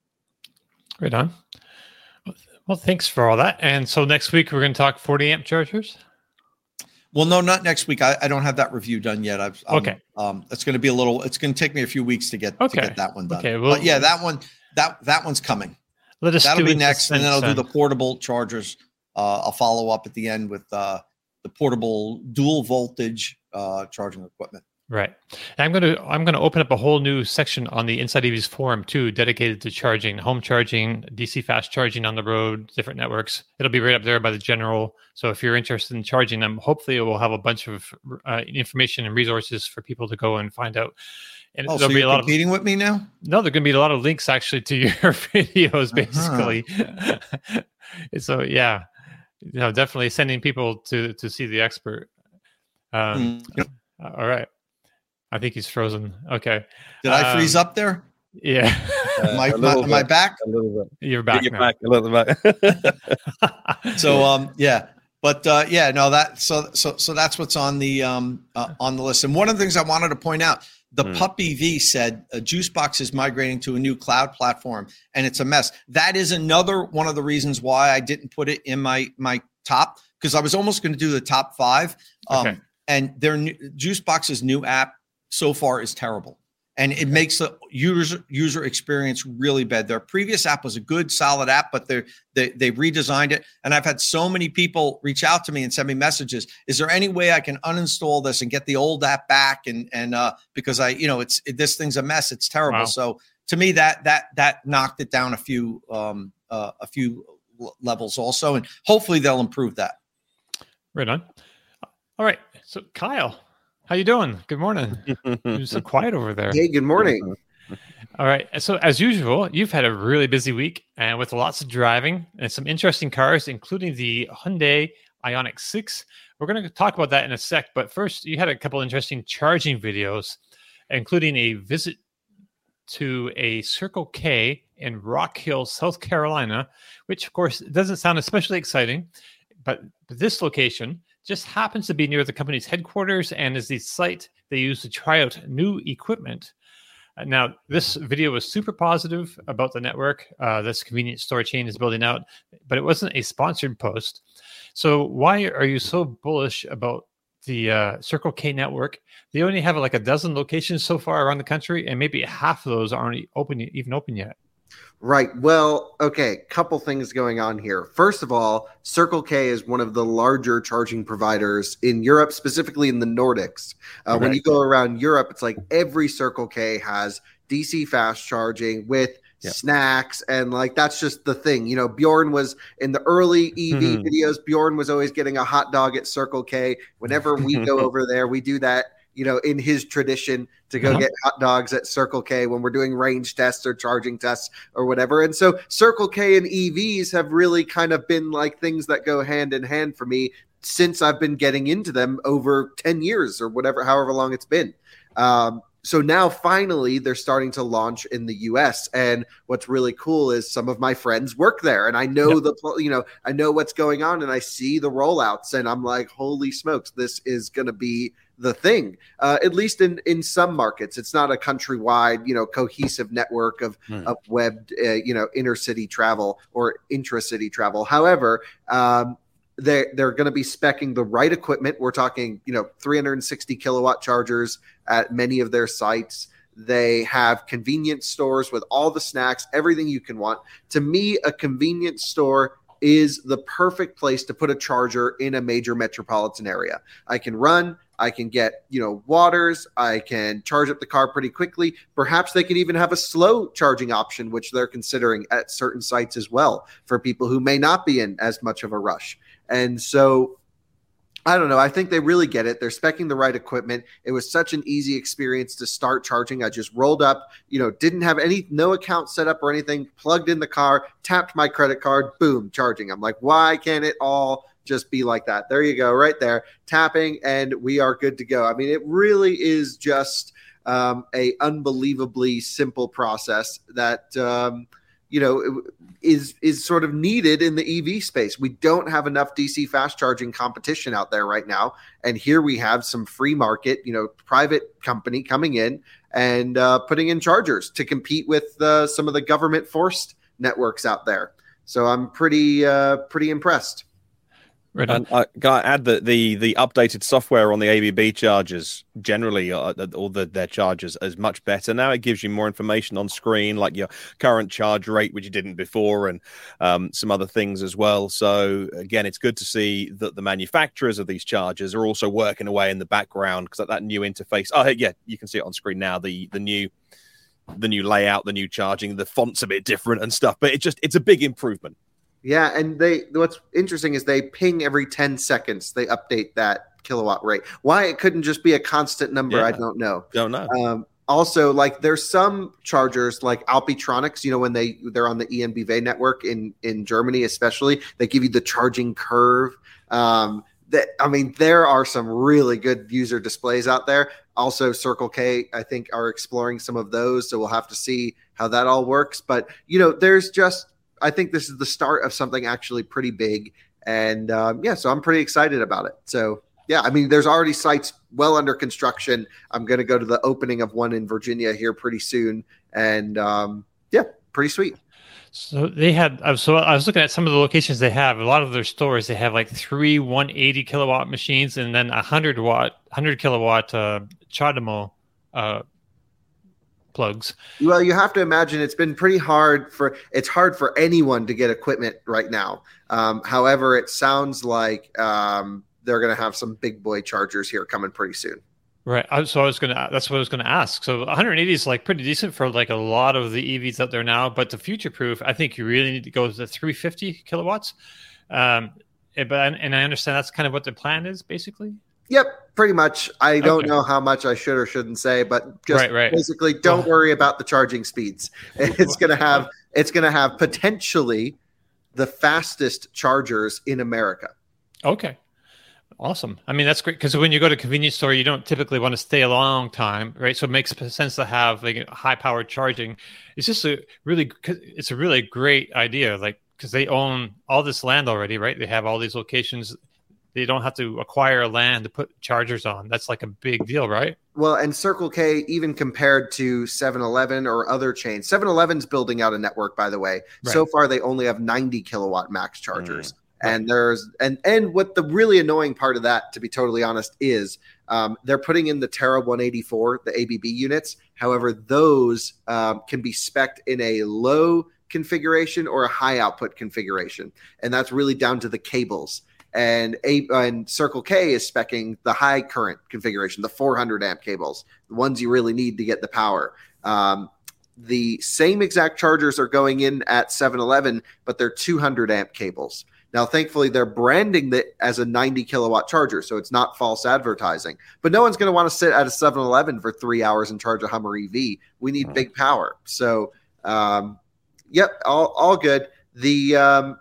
Right on. Well, thanks for all that. And so next week, we're going to talk forty amp chargers? Well, no, not next week. I, I don't have that review done yet. I've, um, okay. Um, it's going to be a little, it's going to take me a few weeks to get, okay. to get that one done. Okay. Well, but yeah, that one, that, that one's coming. Let us That'll do be it next. And then I'll then. do the portable chargers. Uh, I'll follow up at the end with, uh, the portable dual voltage uh, charging equipment. Right. And I'm going to I'm going to open up a whole new section on the Inside E Vs forum too, dedicated to charging, home charging, D C fast charging on the road, different networks. It'll be right up there by the general. So if you're interested in charging them, hopefully it will have a bunch of uh, information and resources for people to go and find out. And oh, there'll so be you're a lot competing of, with me now? No, there's going to be a lot of links actually to your videos, basically. Uh-huh. So yeah. You know, definitely sending people to to see the expert. Um, mm. All right. I think he's frozen. Okay. Did I um, freeze up there? Yeah. Uh, my, my, am I back? A little bit. You're back. You're now. back a little bit. so um yeah, but uh, yeah, no that so so so that's what's on the um uh, on the list. And one of the things I wanted to point out, The Hmm. Pup E V said uh, Juicebox is migrating to a new cloud platform, and it's a mess. That is another one of the reasons why I didn't put it in my my top, because I was almost going to do the top five. Um, Okay. And their new, Juicebox's new app so far is terrible, and it makes the user user experience really bad. Their previous app was a good, solid app, but they they they redesigned it. And I've had so many people reach out to me and send me messages. Is there any way I can uninstall this and get the old app back? And and uh, because I, you know, it's it, this thing's a mess. It's terrible. Wow. So to me, that that that knocked it down a few um uh, a few levels also, and hopefully they'll improve that. Right on. All right. So Kyle, how you doing? Good morning. You're so quiet over there. Hey, good morning. All right. So as usual, you've had a really busy week and with lots of driving and some interesting cars, including the Hyundai Ioniq six. We're going to talk about that in a sec. But first, you had a couple interesting charging videos, including a visit to a Circle K in Rock Hill, South Carolina, which of course doesn't sound especially exciting, but this location just happens to be near the company's headquarters and is the site they use to try out new equipment. Uh, now, this video was super positive about the network uh, this convenience store chain is building out, but it wasn't a sponsored post. So why are you so bullish about the uh, Circle K network? They only have like a dozen locations so far around the country, and maybe half of those aren't open, even open yet. Right. Well, okay, couple things going on here. First of all, Circle K is one of the larger charging providers in Europe, specifically in the Nordics. Uh, Okay. When you go around Europe, it's like every Circle K has D C fast charging with Yep. snacks, and like that's just the thing. You know, Bjorn was in the early E V Mhm. videos. Bjorn was always getting a hot dog at Circle K. Whenever we go over there, we do that. You know, in his tradition to go Uh-huh. get hot dogs at Circle K when we're doing range tests or charging tests or whatever. And so Circle K and E Vs have really kind of been like things that go hand in hand for me since I've been getting into them over ten years or whatever, however long it's been. Um, so now finally they're starting to launch in the U S. And what's really cool is some of my friends work there, and I know Yep. the, pl- you know, I know what's going on, and I see the rollouts, and I'm like, holy smokes, this is going to be the thing. Uh, at least in, in some markets, it's not a countrywide, you know, cohesive network of, Hmm. of web, uh, you know, intercity travel or intracity travel. However, um, they they're going to be speccing the right equipment. We're talking, you know, three hundred sixty kilowatt chargers at many of their sites. They have convenience stores with all the snacks, everything you can want. To me, a convenience store is the perfect place to put a charger in a major metropolitan area. I can run, I can get, you know, waters, I can charge up the car pretty quickly. Perhaps they can even have a slow charging option, which they're considering at certain sites as well for people who may not be in as much of a rush. And so I don't know. I think they really get it. They're speccing the right equipment. It was such an easy experience to start charging. I just rolled up, you know, didn't have any, no account set up or anything, plugged in the car, tapped my credit card, boom, charging. I'm like, why can't it all just be like that? There you go, right there, tapping, and we are good to go. I mean, it really is just um, a unbelievably simple process that, um, you know, is is sort of needed in the E V space. We don't have enough D C fast charging competition out there right now. And here we have some free market, you know, private company coming in and uh, putting in chargers to compete with uh, some of the government forced networks out there. So I'm pretty, uh, pretty impressed. Right on. And I gotta add that the the updated software on the A B B chargers generally, uh, all the their chargers is much better now. It gives you more information on screen, like your current charge rate, which you didn't before, and um, some other things as well. So again, it's good to see that the manufacturers of these chargers are also working away in the background, because that new interface. Oh yeah, you can see it on screen now. The the new the new layout, the new charging, the font's a bit different and stuff, but it just it's a big improvement. Yeah, and they what's interesting is they ping every ten seconds. They update that kilowatt rate. Why it couldn't just be a constant number, Yeah. I don't know. Don't know. Um, also, like there's some chargers like Alpitronics, you know, when they they're on the E N B V network in in Germany, especially, they give you the charging curve. Um, that I mean, there are some really good user displays out there. Also, Circle K, I think, are exploring some of those, so we'll have to see how that all works. But you know, there's just I think this is the start of something actually pretty big. And um, yeah, so I'm pretty excited about it. So Yeah, I mean, there's already sites well under construction. I'm going to go to the opening of one in Virginia here pretty soon, and um, yeah, pretty sweet. So they had. So I was looking at some of the locations they have. A lot of their stores, they have like three one hundred eighty kilowatt machines, and then a hundred watt, hundred kilowatt uh, CHAdeMO uh, plugs. Well, you have to imagine it's been pretty hard for. It's hard for anyone to get equipment right now. Um, however, it sounds like um, they're going to have some big boy chargers here coming pretty soon. Right. So I was going to, that's what I was going to ask. So one hundred eighty is like pretty decent for like a lot of the E Vs out there now, but to future proof, I think you really need to go to three hundred fifty kilowatts. Um, but, and I understand that's kind of what the plan is basically. Yep, pretty much. I don't Okay. know how much I should or shouldn't say, but just Right, right. basically don't Well- worry about the charging speeds. It's going to have, it's going to have potentially the fastest chargers in America. Okay. Awesome. I mean, that's great because when you go to a convenience store, you don't typically want to stay a long time, right? So it makes sense to have like high powered charging. It's just a really, it's a really great idea, like because they own all this land already, right? They have all these locations. They don't have to acquire land to put chargers on. That's like a big deal, right? Well, and Circle K, even compared to seven eleven or other chains, seven eleven's building out a network, by the way. Right. So far, they only have ninety kilowatt max chargers. Mm. And there's and and what the really annoying part of that, to be totally honest, is um, they're putting in the Terra one eighty-four, the A B B units. However, those um, can be spec'd in a low configuration or a high output configuration, and that's really down to the cables. And a and Circle K is speccing the high current configuration, the four hundred amp cables, the ones you really need to get the power. Um, the same exact chargers are going in at seven eleven, but they're two hundred amp cables. Now, thankfully, they're branding that as a ninety kilowatt charger, so it's not false advertising. But no one's going to want to sit at a seven eleven for three hours and charge a Hummer E V. We need big power. So, um, yep, all, all good. The um,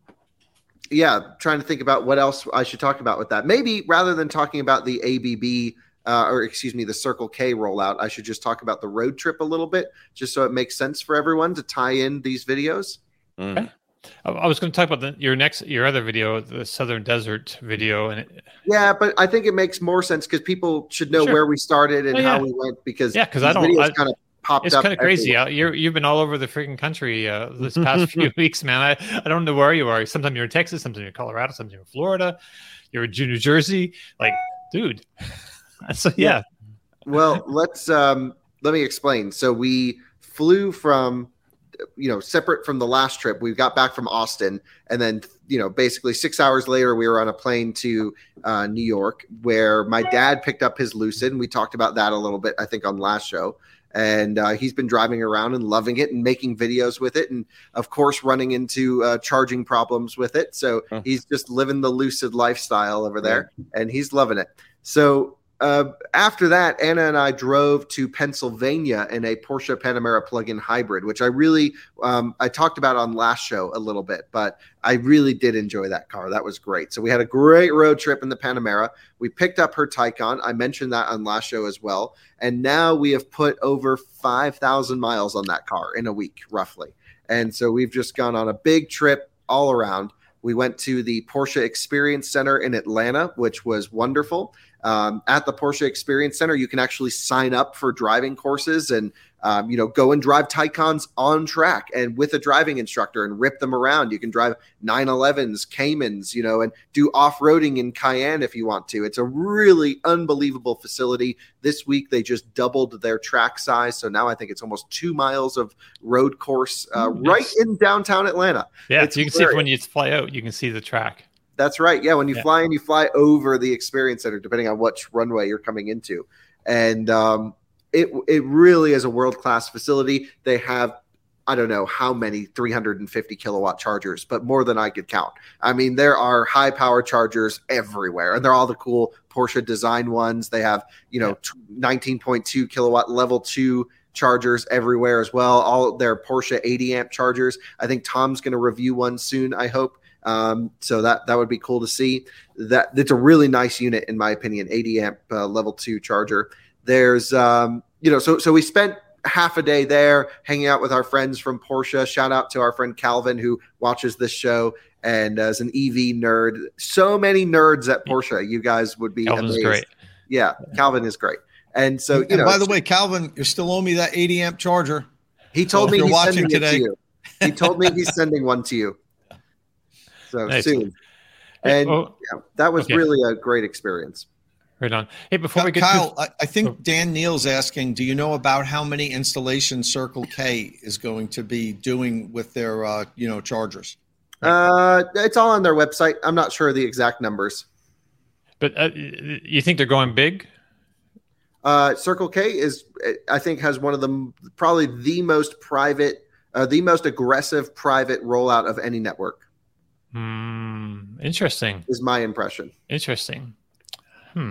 yeah, trying to think about what else I should talk about with that. Maybe rather than talking about the A B B uh, or excuse me, the Circle K rollout, I should just talk about the road trip a little bit, just so it makes sense for everyone to tie in these videos. Mm. Okay. I was going to talk about the, your next, your other video, the Southern Desert video, and it, Yeah, but I think it makes more sense because people should know Sure. where we started and Oh, yeah. how we went. Because Yeah, 'cause these I don't- videos I- kind of popped it's up. kind of crazy. everywhere. Uh, You're you've been all over the freaking country uh, this past few weeks, man. I, I don't know where you are. Sometimes you're in Texas, sometimes you're in Colorado, sometimes you're in Florida, you're in New Jersey. Like, dude. So yeah, Well, let's um, let me explain. So we flew from, you know, separate from the last trip. We got back from Austin, and then, you know, basically six hours later, we were on a plane to uh, New York, where my dad picked up his Lucid, and we talked about that a little bit, I think, on last show. And uh, he's been driving around and loving it and making videos with it, and of course, running into uh, charging problems with it. So Huh. he's just living the Lucid lifestyle over there, and he's loving it. So. Uh, after that, Anna and I drove to Pennsylvania in a Porsche Panamera plug-in hybrid, which I really, um, I talked about on last show a little bit, but I really did enjoy that car. That was great. So we had a great road trip in the Panamera. We picked up her Taycan. I mentioned that on last show as well. And now we have put over five thousand miles on that car in a week, roughly. And so we've just gone on a big trip all around. We went to the Porsche Experience Center in Atlanta, which was wonderful. Um, at the Porsche Experience Center, you can actually sign up for driving courses and, um, you know, go and drive Taycans on track and with a driving instructor and rip them around. You can drive nine elevens, Caymans, you know, and do off-roading in Cayenne if you want to. It's a really unbelievable facility. This week, they just doubled their track size. So now I think it's almost two miles of road course uh, Ooh, right nice. in downtown Atlanta. yeah. It's You can see it hilarious. when you fly out. You can see the track. That's right. Yeah, when you Yeah. fly in, you fly over the Experience Center, depending on which runway you're coming into. And um, it it really is a world-class facility. They have, I don't know how many three hundred fifty kilowatt chargers, but more than I could count. I mean, there are high-power chargers everywhere, and they're all the cool Porsche design ones. They have, you know, nineteen point two kilowatt level two chargers everywhere as well. All their Porsche eighty amp chargers. I think Tom's going to review one soon, I hope. Um, so that, that would be cool to see. That it's a really nice unit, in my opinion, eighty amp uh, level two charger. There's, um, you know, so, so we spent half a day there hanging out with our friends from Porsche. Shout out to our friend Calvin, who watches this show. And as an E V nerd, so many nerds at Porsche, you guys would be Calvin's amazed. great. Yeah, Calvin is great. And so, you and know, by the way, Calvin, you still owe me that eighty amp charger. he told so me if you're he's watching sending today, it to you. He told me he's sending one to you. So Nice. soon. And Oh, yeah, that was okay. really a great experience. right on. Hey, before we get Kyle, to I, I think Dan Neal's asking, do you know about how many installations Circle K is going to be doing with their, uh, you know, chargers? Uh, it's all on their website. I'm not sure of the exact numbers. but uh, you think they're going big? Uh, Circle K is, I think, has one of the probably the most private, uh, the most aggressive private rollout of any network. Hmm. Interesting. Is my impression. Interesting. Hmm.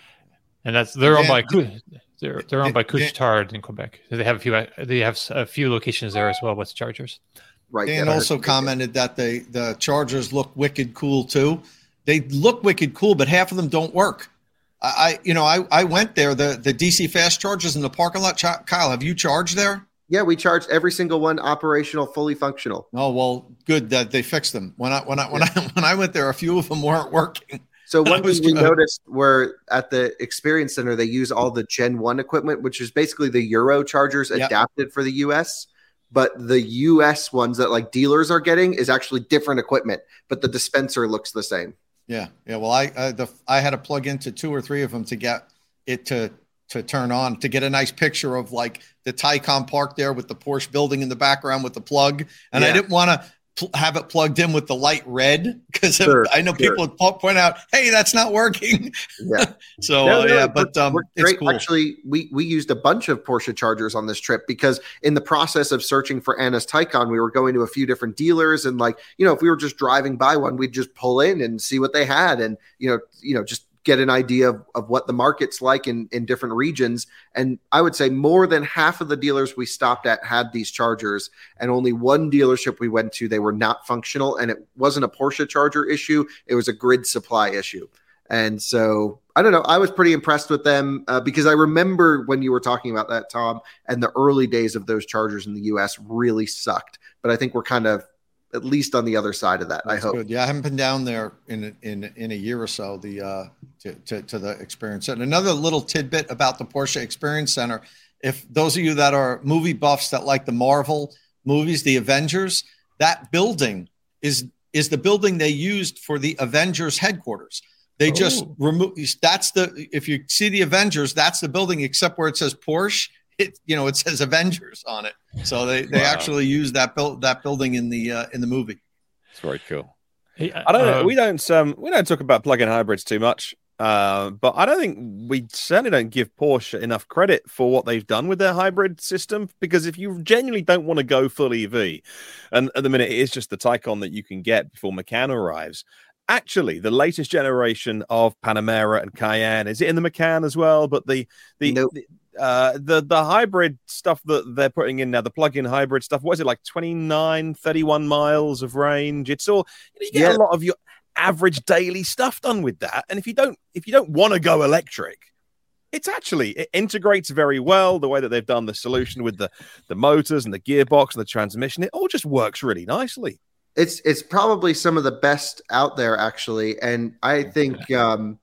And that's they're owned Dan- by Cou- they're they're owned by Dan- Couche-Tard in Quebec. They have a few. They have a few locations there as well with chargers. Right. Dan that I also heard. commented that they, the chargers look wicked cool too. They look wicked cool, but half of them don't work. I, I you know, I, I went there, the, the D C fast chargers in the parking lot. Ch- Kyle, have you charged there? Yeah, we charged every single one operational, fully functional. Oh, well, good that they fixed them. When I, when I, when I, when I went there, a few of them weren't working. So I one was thing we good. noticed were at the Experience Center, they use all the Gen one equipment, which is basically the Euro chargers Yep. adapted for the U S. But the U S ones that like dealers are getting is actually different equipment, but the dispenser looks the same. Yeah. Yeah. Well, I, I, the, I had to plug into two or three of them to get it to, to turn on, to get a nice picture of like the Taycan park there with the Porsche building in the background with the plug. And I Yeah. didn't want to pl- have it plugged in with the light red because Sure, I know sure. people would po- point out, hey, that's not working. Yeah. so, No, uh, no, yeah, it but worked- um, worked it's great. cool. Actually, we we used a bunch of Porsche chargers on this trip because in the process of searching for Anna's Taycan, we were going to a few different dealers, and like you know, if we were just driving by one, we'd just pull in and see what they had, and you know, you know, just get an idea of, of what the market's like in in different regions. And I would say more than half of the dealers we stopped at had these chargers, and only one dealership we went to, they were not functional, and it wasn't a Porsche charger issue; it was a grid supply issue. And so I don't know. I was pretty impressed with them uh, because I remember when you were talking about that, Tom, and the early days of those chargers in the U S really sucked. But I think we're kind of at least on the other side of that. I That's hope. good. Yeah, I haven't been down there in in in a year or so. The uh, to, to to the Experience Center. Another little tidbit about the Porsche Experience Center. If those of you that are movie buffs that like the Marvel movies, the Avengers, that building is is the building they used for the Avengers headquarters. They just Oh. remove. That's the if you see the Avengers, that's the building, except where it says Porsche. It you know it says Avengers on it. So they they Wow. actually use that build that building in the uh, in the movie. It's very cool. Hey, I don't know. uh, We don't um we don't talk about plug-in hybrids too much. Uh, but I don't think we certainly don't give Porsche enough credit for what they've done with their hybrid system. Because if you genuinely don't want to go full E V, and at the minute it is just the Taycan that you can get before Macan arrives. Actually, the latest generation of Panamera and Cayenne, is it in the Macan as well? But the the Nope. the, uh, the the hybrid stuff that they're putting in now, the plug-in hybrid stuff, what is it, like twenty-nine, thirty-one miles of range? It's all, you, know, you get Yeah. a lot of your average daily stuff done with that. And if you don't if you don't want to go electric, it's actually, it integrates very well. The way that they've done the solution with the the motors and the gearbox and the transmission, it all just works really nicely. It's it's probably some of the best out there, actually. And I think um,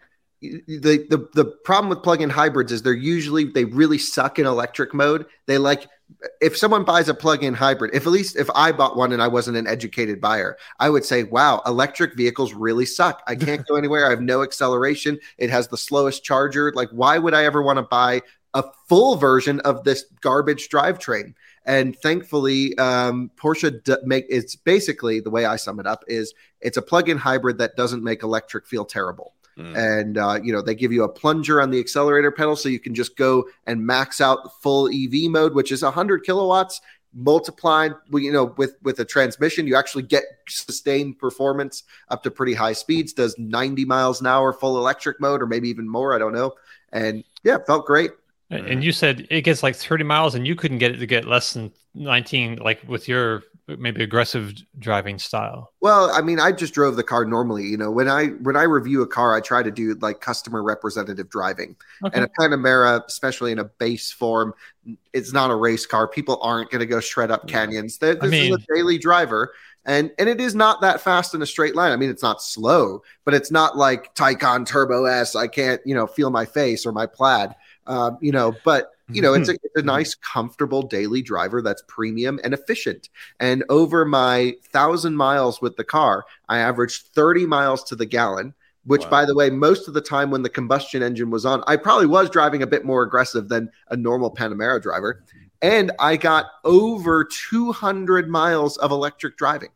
the, the the problem with plug-in hybrids is they're usually they really suck in electric mode. They like if someone buys a plug-in hybrid, if at least if I bought one and I wasn't an educated buyer, I would say, wow, electric vehicles really suck. I can't go anywhere. I have no acceleration. It has the slowest charger. Like, why would I ever want to buy a full version of this garbage drivetrain? And thankfully, um, Porsche d- make it's basically the way I sum it up is it's a plug-in hybrid that doesn't make electric feel terrible. Mm. And uh, you know, they give you a plunger on the accelerator pedal, so you can just go and max out full E V mode, which is one hundred kilowatts multiplied. You know, with with a transmission, you actually get sustained performance up to pretty high speeds. Does ninety miles an hour full electric mode, or maybe even more. I don't know. And yeah, it felt great. And you said it gets like thirty miles, and you couldn't get it to get less than nineteen, like with your maybe aggressive driving style. Well, I mean, I just drove the car normally. You know, when I when I review a car, I try to do like customer representative driving. Okay. And a Panamera, especially in a base form, it's not a race car. People aren't going to go shred up canyons. This I mean- is a daily driver. And and it is not that fast in a straight line. I mean, it's not slow, but it's not like Taycan Turbo S. I can't, you know, feel my face or my plaid, uh, you know, but, you know, it's a, it's a nice, comfortable daily driver that's premium and efficient. And over my thousand miles with the car, I averaged thirty miles to the gallon, which, wow. by the way, most of the time when the combustion engine was on, I probably was driving a bit more aggressive than a normal Panamera driver. And I got over two hundred miles of electric driving.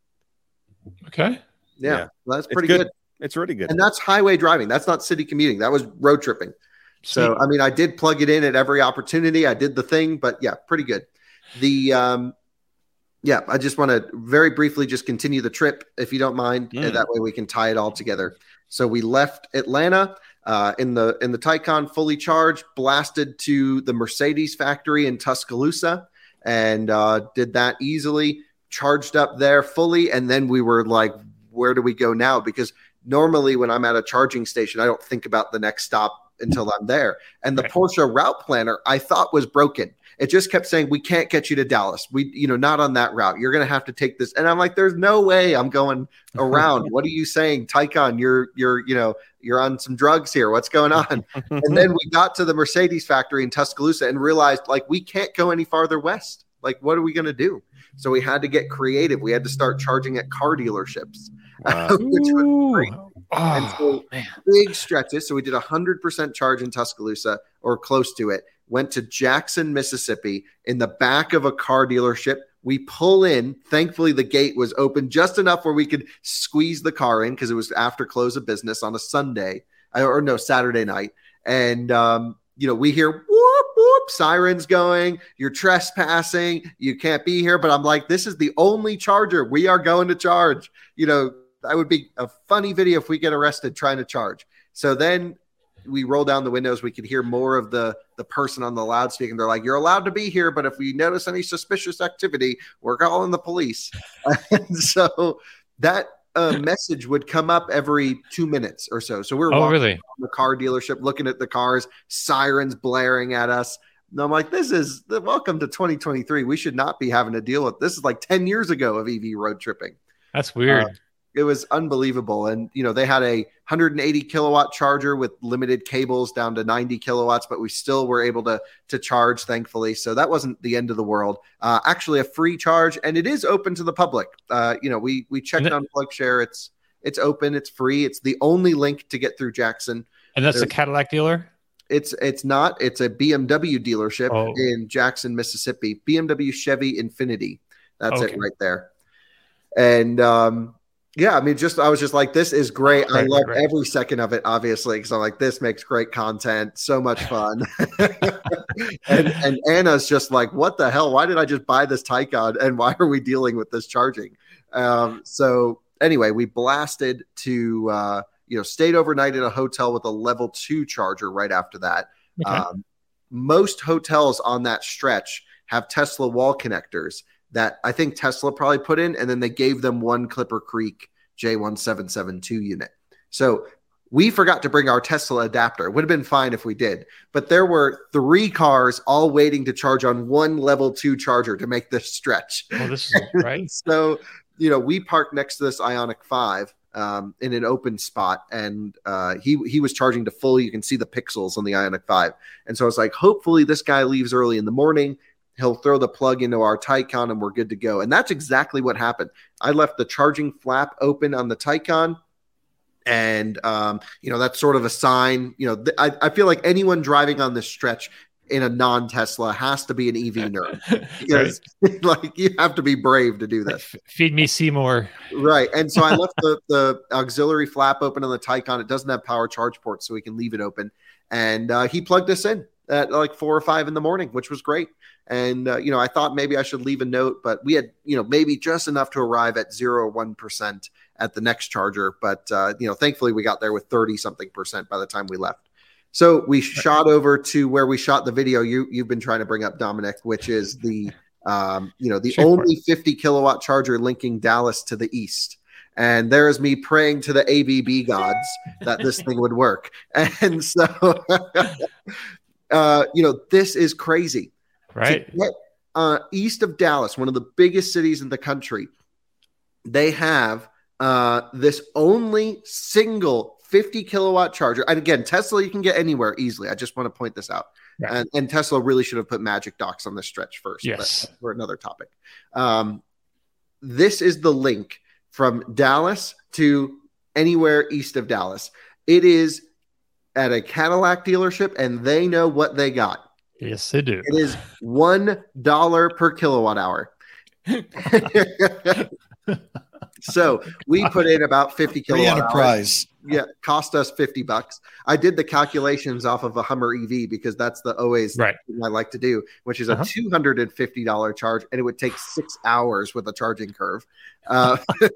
Okay. Yeah, yeah. Well, that's pretty it's good. good. It's really good. And that's highway driving. That's not city commuting. That was road tripping. So, I mean, I did plug it in at every opportunity. I did the thing, but yeah, pretty good. The, um, yeah, I just want to very briefly just continue the trip, if you don't mind. Mm. And that way we can tie it all together. So we left Atlanta uh, in the in the Taycan, fully charged, blasted to the Mercedes factory in Tuscaloosa, and uh, did that easily. Charged up there fully, and then we were like, "Where do we go now?" Because normally when I'm at a charging station, I don't think about the next stop until I'm there. And the okay. Porsche route planner I thought was broken. It just kept saying, we can't get you to Dallas. We, you know, not on that route. You're going to have to take this. And I'm like, there's no way I'm going around. What are you saying? Taycan, you're, you're, you know, you're on some drugs here. What's going on? And then we got to the Mercedes factory in Tuscaloosa and realized like, we can't go any farther west. Like, what are we going to do? So we had to get creative. We had to start charging at car dealerships, wow. which was great. Oh, and so man. Big stretches. So we did a hundred percent charge in Tuscaloosa or close to it. Went to Jackson, Mississippi in the back of a car dealership. We pull in. Thankfully, the gate was open just enough where we could squeeze the car in because it was after close of business on a Sunday or no Saturday night. And, um, you know, we hear whoop, whoop, sirens going. You're trespassing. You can't be here. But I'm like, this is the only charger. We are going to charge. You know, that would be a funny video if we get arrested trying to charge. So then we roll down the windows. We could hear more of the, the person on the loudspeaker. And they're like, you're allowed to be here, but if we notice any suspicious activity, we're calling the police. And so that uh, message would come up every two minutes or so. So we we're oh, walking really? around the car dealership, looking at the cars, sirens blaring at us. And I'm like, this is the welcome to twenty twenty-three. We should not be having to deal with this. Is like ten years ago of E V road tripping. That's weird. Uh, It was unbelievable. And, you know, they had a one hundred eighty kilowatt charger with limited cables down to ninety kilowatts, but we still were able to, to charge, thankfully. So that wasn't the end of the world. Uh, actually, a free charge, and it is open to the public. Uh, you know, we we checked that, on PlugShare. It's it's open. It's free. It's the only link to get through Jackson. And that's There's, a Cadillac dealer? It's it's not. It's a B M W dealership oh. in Jackson, Mississippi. B M W Chevy Infiniti. That's okay. it right there. And um yeah, I mean, just I was just like, this is great. I love great. every second of it, obviously, because I'm like, this makes great content, so much fun. and, and Anna's just like, what the hell? Why did I just buy this Taycan? And why are we dealing with this charging? Um, so anyway, we blasted to, uh, you know, stayed overnight in a hotel with a level two charger right after that. Okay. Um, most hotels on that stretch have Tesla wall connectors that I think Tesla probably put in, and then they gave them one Clipper Creek J one seven seven two unit. So we forgot to bring our Tesla adapter. It would have been fine if we did, but there were three cars all waiting to charge on one level two charger to make this stretch. Well, this is right. So, you know, we parked next to this Ioniq five um, in an open spot, and uh, he, he was charging to full. You can see the pixels on the Ioniq five. And so I was like, hopefully this guy leaves early in the morning. He'll throw the plug into our Taycan and we're good to go. And that's exactly what happened. I left the charging flap open on the Taycan. And, um, you know, that's sort of a sign. You know, th- I, I feel like anyone driving on this stretch in a non-Tesla has to be an E V nerd. Because, right. like, you have to be brave to do this. Feed me Seymour. Right. And so I left the, the auxiliary flap open on the Taycan. It doesn't have power charge ports, so we can leave it open. And uh, he plugged us in at like four or five in the morning, which was great. And, uh, you know, I thought maybe I should leave a note, but we had, you know, maybe just enough to arrive at zero or one percent at the next charger. But, uh, you know, thankfully we got there with thirty something percent by the time we left. So we shot over to where we shot the video you, you've been trying to bring up, Dominic, which is the, um, you know, the sure. only fifty kilowatt charger linking Dallas to the east. And there is me praying to the A B B gods that this thing would work. And so, uh, you know, this is crazy. Right. To get, uh, east of Dallas, one of the biggest cities in the country, they have uh, this only single fifty kilowatt charger. And again, Tesla, you can get anywhere easily. I just want to point this out. Yeah. And, and Tesla really should have put Magic Docks on this stretch first. Yes. But for another topic. Um, this is the link from Dallas to anywhere east of Dallas. It is at a Cadillac dealership, and they know what they got. Yes, they do. It is one dollar per kilowatt hour. So we put in about fifty kilowatt hours. Enterprise. Yeah, cost us fifty bucks. I did the calculations off of a Hummer E V because that's the always right. thing I like to do, which is uh-huh. a two hundred fifty dollars charge, and it would take six hours with a charging curve. Uh,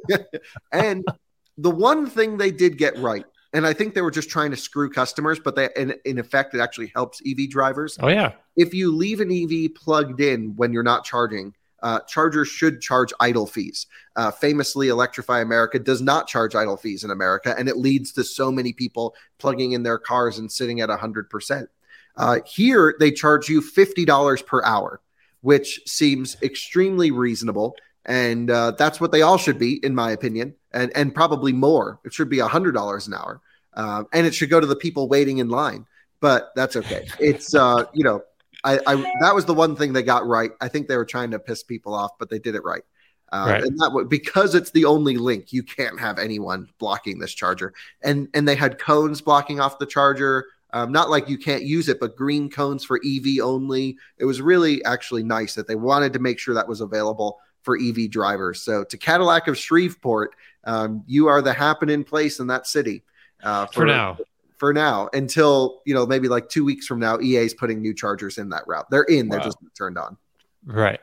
and the one thing they did get right, and I think they were just trying to screw customers, but they, in, in effect, it actually helps E V drivers. Oh, yeah. If you leave an E V plugged in when you're not charging, Uh, chargers should charge idle fees. Uh, famously, Electrify America does not charge idle fees in America, and it leads to so many people plugging in their cars and sitting at one hundred percent. Uh, here, they charge you fifty dollars per hour, which seems extremely reasonable, and uh, that's what they all should be, in my opinion, and, and probably more. It should be one hundred dollars an hour, uh, and it should go to the people waiting in line, but that's okay. It's, uh, you know, I, I that was the one thing they got right. I think they were trying to piss people off, but they did it right. Uh, right. And that w- because it's the only link, you can't have anyone blocking this charger. And and they had cones blocking off the charger. Um, not like you can't use it, but green cones for E V only. It was really actually nice that they wanted to make sure that was available for E V drivers. So to Cadillac of Shreveport, um, you are the happening place in that city. Uh, for, for now. For now, until, you know, maybe like two weeks from now, E A is putting new chargers in that route. They're in, they're wow. just turned on. Right.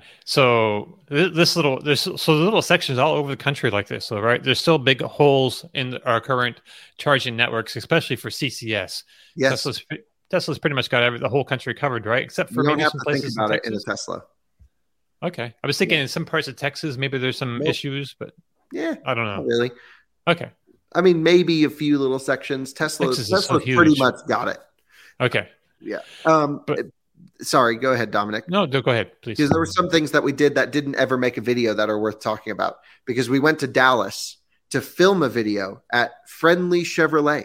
So th- this little, there's so the little sections all over the country like this. So right, there's still big holes in our current charging networks, especially for C C S. Yes, Tesla's, Tesla's pretty much got every, the whole country covered, right? Except for you don't maybe have some to places think about in it in a Tesla. Okay, I was thinking yeah. in some parts of Texas, maybe there's some nope. issues, but yeah, I don't know. Not really. Okay. I mean, maybe a few little sections. Tesla, Tesla so pretty much got it. Okay. Yeah. Um, but, sorry, go ahead, Dominic. No, go ahead, please. Because there were some things that we did that didn't ever make a video that are worth talking about. Because we went to Dallas to film a video at Friendly Chevrolet.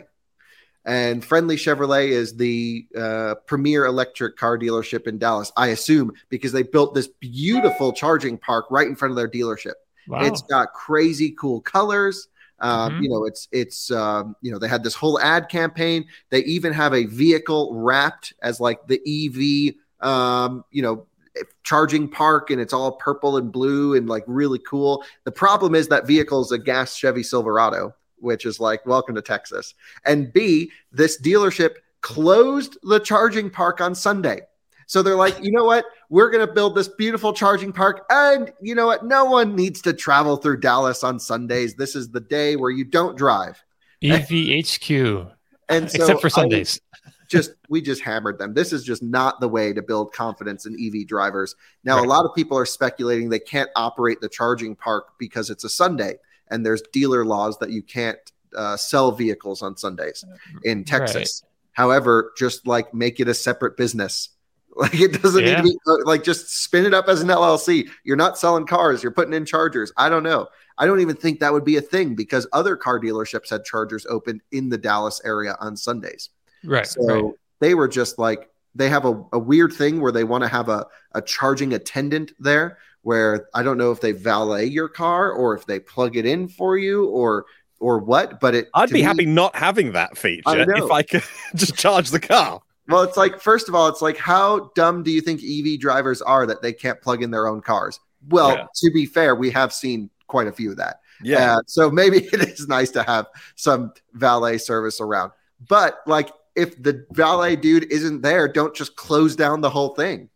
And Friendly Chevrolet is the uh, premier electric car dealership in Dallas, I assume, because they built this beautiful charging park right in front of their dealership. Wow. It's got crazy cool colors. Um, mm-hmm. You know, it's, it's, um, you know, they had this whole ad campaign. They even have a vehicle wrapped as like the E V, um, you know, charging park, and it's all purple and blue and like really cool. The problem is that vehicle is a gas Chevy Silverado, which is like, welcome to Texas. And B, this dealership closed the charging park on Sunday. So they're like, you know what? We're going to build this beautiful charging park. And you know what? No one needs to travel through Dallas on Sundays. This is the day where you don't drive. E V H Q. And so except for Sundays. just we just hammered them. This is just not the way to build confidence in E V drivers. Now, right. a lot of people are speculating they can't operate the charging park because it's a Sunday. And there's dealer laws that you can't uh, sell vehicles on Sundays in Texas. Right. However, just like make it a separate business. Like it doesn't yeah. need to be like just spin it up as an L L C. You're not selling cars. You're putting in chargers. I don't know. I don't even think that would be a thing because other car dealerships had chargers open in the Dallas area on Sundays. Right. So right. they were just like, they have a, a weird thing where they want to have a, a charging attendant there where I don't know if they valet your car or if they plug it in for you or or what, but it. I'd be me, happy not having that feature I if I could just charge the car. Well, it's like, first of all, it's like, how dumb do you think E V drivers are that they can't plug in their own cars? Well, yeah. to be fair, we have seen quite a few of that. Yeah. Uh, so maybe it is nice to have some valet service around. But like, if the valet dude isn't there, don't just close down the whole thing.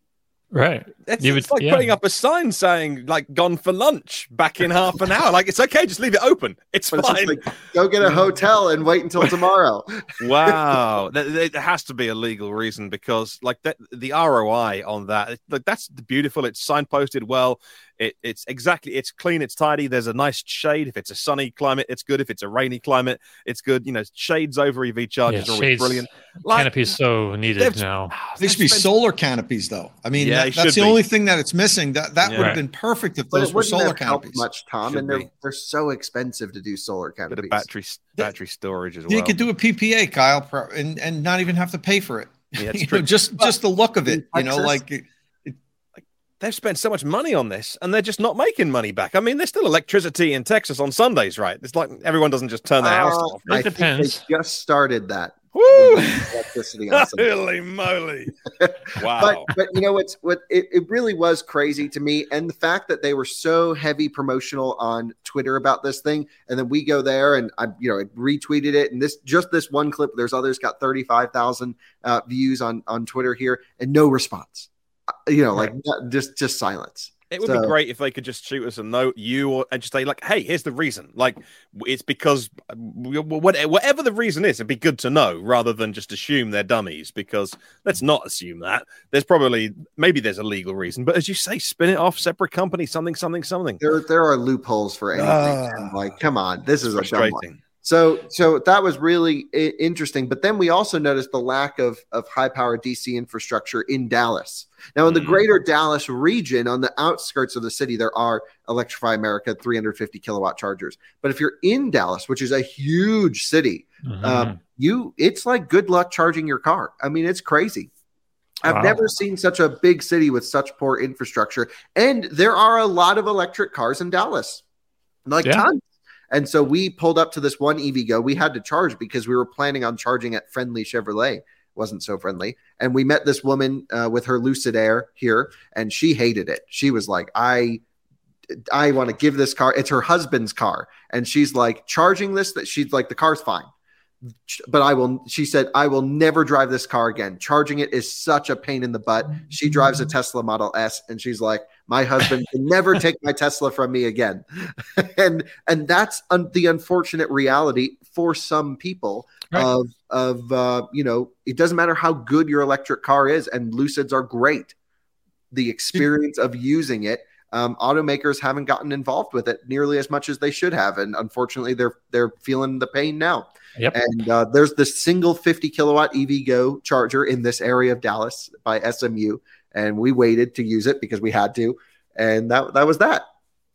Right. It's, you it's would, like yeah. putting up a sign saying like gone for lunch back in half an hour. Like it's okay, just leave it open. It's but fine. It's like, go get a hotel and wait until tomorrow. Wow. there, there has to be a legal reason because like that, the R O I on that, like that's beautiful. It's signposted well. It, it's exactly, it's clean, it's tidy. There's a nice shade. If it's a sunny climate, it's good. If it's a rainy climate, it's good. You know, shades over E V chargers Yeah, are always shades, brilliant. Like, Canopy's so needed they've- now. They should be solar canopies, though. I mean, Yeah, that- they that's should the be. only thing that it's missing. That that Yeah. would have Right. been perfect if But those it were wouldn't solar have helped canopies. much, Tom, Should and they're be. they're so expensive to do solar bit canopies. of battery battery storage as well. You could do a P P A, Kyle, pro- and and not even have to pay for it. Yeah, it's You true. know, just just the look of it. You know, Texas- like it- They've spent so much money on this, and they're just not making money back. I mean, there's still electricity in Texas on Sundays, right? It's like everyone doesn't just turn their house Uh, off. It I think depends. they just started that. Woo! Electricity on Sunday. Holy moly! Wow. But but you know what's what it, it really was crazy to me, and the fact that they were so heavy promotional on Twitter about this thing, and then we go there and I you know I retweeted it, and this just this one clip. There's others got thirty-five thousand uh, views on on Twitter here, and no response. Uh, You know, like not- just just silence. It would So- be great if they could just shoot us a note, you or and just say like, "Hey, here's the reason." Like, it's because w- w- whatever the reason is, it'd be good to know rather than just assume they're dummies. Because let's not assume that. There's probably maybe there's a legal reason, but as you say, spin it off, separate company, something, something, something. There there are loopholes for anything. Ah. and, like, come on, this is a dumb one. Frustrating. So, so that was really I- interesting. But then we also noticed the lack of, of high power D C infrastructure in Dallas. Now, in the Mhm. greater Dallas region, on the outskirts of the city, there are Electrify America three hundred fifty kilowatt chargers. But if you're in Dallas, which is a huge city, Mhm. um, you it's like good luck charging your car. I mean, it's crazy. I've Wow. never seen such a big city with such poor infrastructure. And there are a lot of electric cars in Dallas, like Yeah. tons. And so we pulled up to this one E V Go. We had to charge because we were planning on charging at Friendly Chevrolet. Wasn't so friendly. And we met this woman uh, with her Lucid Air here, and she hated it. She was like, I I want to give this car. It's her husband's car. And she's like, charging this, that she's like, the car's fine. But I will, she said, I will never drive this car again. Charging it is such a pain in the butt. She drives a Tesla Model S, and she's like, my husband can never take my Tesla from me again. and and that's un- the unfortunate reality for some people Right. of, of uh, you know, it doesn't matter how good your electric car is, and Lucids are great. The experience of using it, um, automakers haven't gotten involved with it nearly as much as they should have. And unfortunately, they're they're feeling the pain now. Yep. And uh, there's this single fifty kilowatt E V Go charger in this area of Dallas by S M U, and we waited to use it because we had to, and that that was that.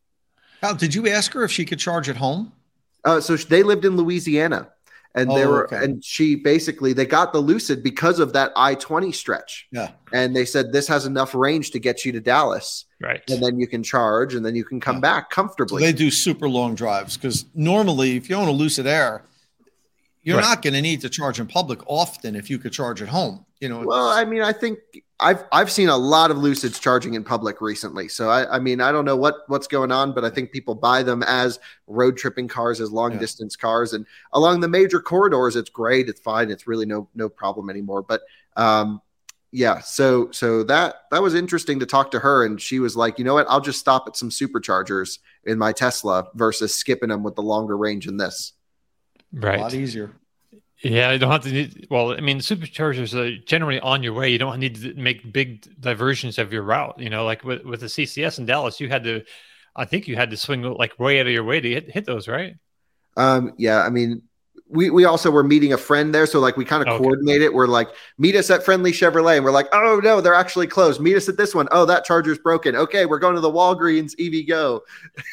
Kyle, did you ask her if she could charge at home? Uh, so sh- they lived in Louisiana, and they Oh, were, okay. and she basically they got the Lucid because of that I twenty stretch, Yeah. and they said this has enough range to get you to Dallas, Right. and then you can charge, and then you can come Yeah. back So comfortably. they do super long drives because normally, if you own a Lucid Air, you're Right. not going to need to charge in public often if you could charge at home. You know, Well, I mean, I think I've I've seen a lot of Lucids charging in public recently. So I, I mean, I don't know what what's going on, but I think people buy them as road tripping cars, as long Yeah. distance cars, and along the major corridors, it's great, it's fine, it's really no no problem anymore. But um, yeah, so so that that was interesting to talk to her, and she was like, you know what, I'll just stop at some superchargers in my Tesla versus skipping them with the longer range in this. a lot Right. easier. Yeah, you don't have to need, well, I mean, superchargers are generally on your way. You don't need to make big diversions of your route. You know, like with, with the C C S in Dallas, you had to, I think you had to swing like way out of your way to hit, hit those, right? Um, yeah, I mean, we we also were meeting a friend there, so like we kind of Okay. coordinate it. We're like, meet us at Friendly Chevrolet, and we're like, oh no, they're actually closed. Meet us at this one. Oh, that charger's broken. Okay, we're going to the Walgreens E V Go.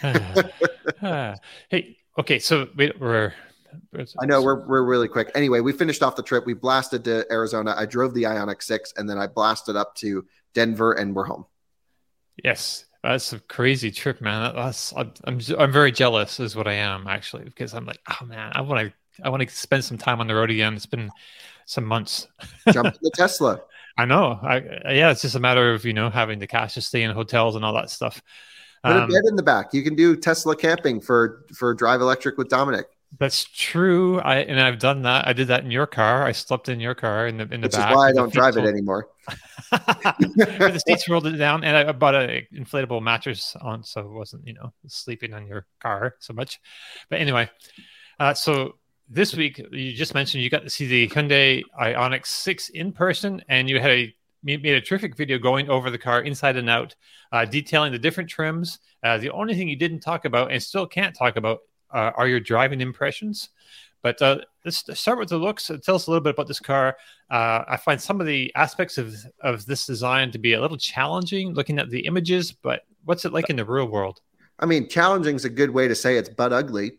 Ah. Hey, okay, so we, we're, I know we're we're really quick. Anyway, we finished off the trip. We blasted to Arizona. I drove the Ioniq six, and then I blasted up to Denver, and we're home. Yes, that's a crazy trip, man. That's I'm I'm, I'm very jealous, is what I am actually, because I'm like, oh man, I want to I want to spend some time on the road again. It's been some months. Jump in the Tesla. I know. I yeah, it's just a matter of you know having the cash to stay in hotels and all that stuff. Put a Um, bed in the back. You can do Tesla camping for for Drive Electric with Dominic. That's true. I and I've done that. I did that in your car. I slept in your car in the in the Which is back. why I with the don't drive it seats anymore. rolled- the seats rolled it down, and I bought an inflatable mattress on, so it wasn't you know sleeping on your car so much. But anyway, uh, so this week you just mentioned you got to see the Hyundai Ioniq six in person, and you had a made a terrific video going over the car inside and out, uh, detailing the different trims. Uh, the only thing you didn't talk about and still can't talk about uh, are your driving impressions. But uh, let's start with the looks. Tell us a little bit about this car. Uh, I find some of the aspects of, of this design to be a little challenging looking at the images, but what's it like in the real world? I mean, challenging is a good way to say it's butt ugly.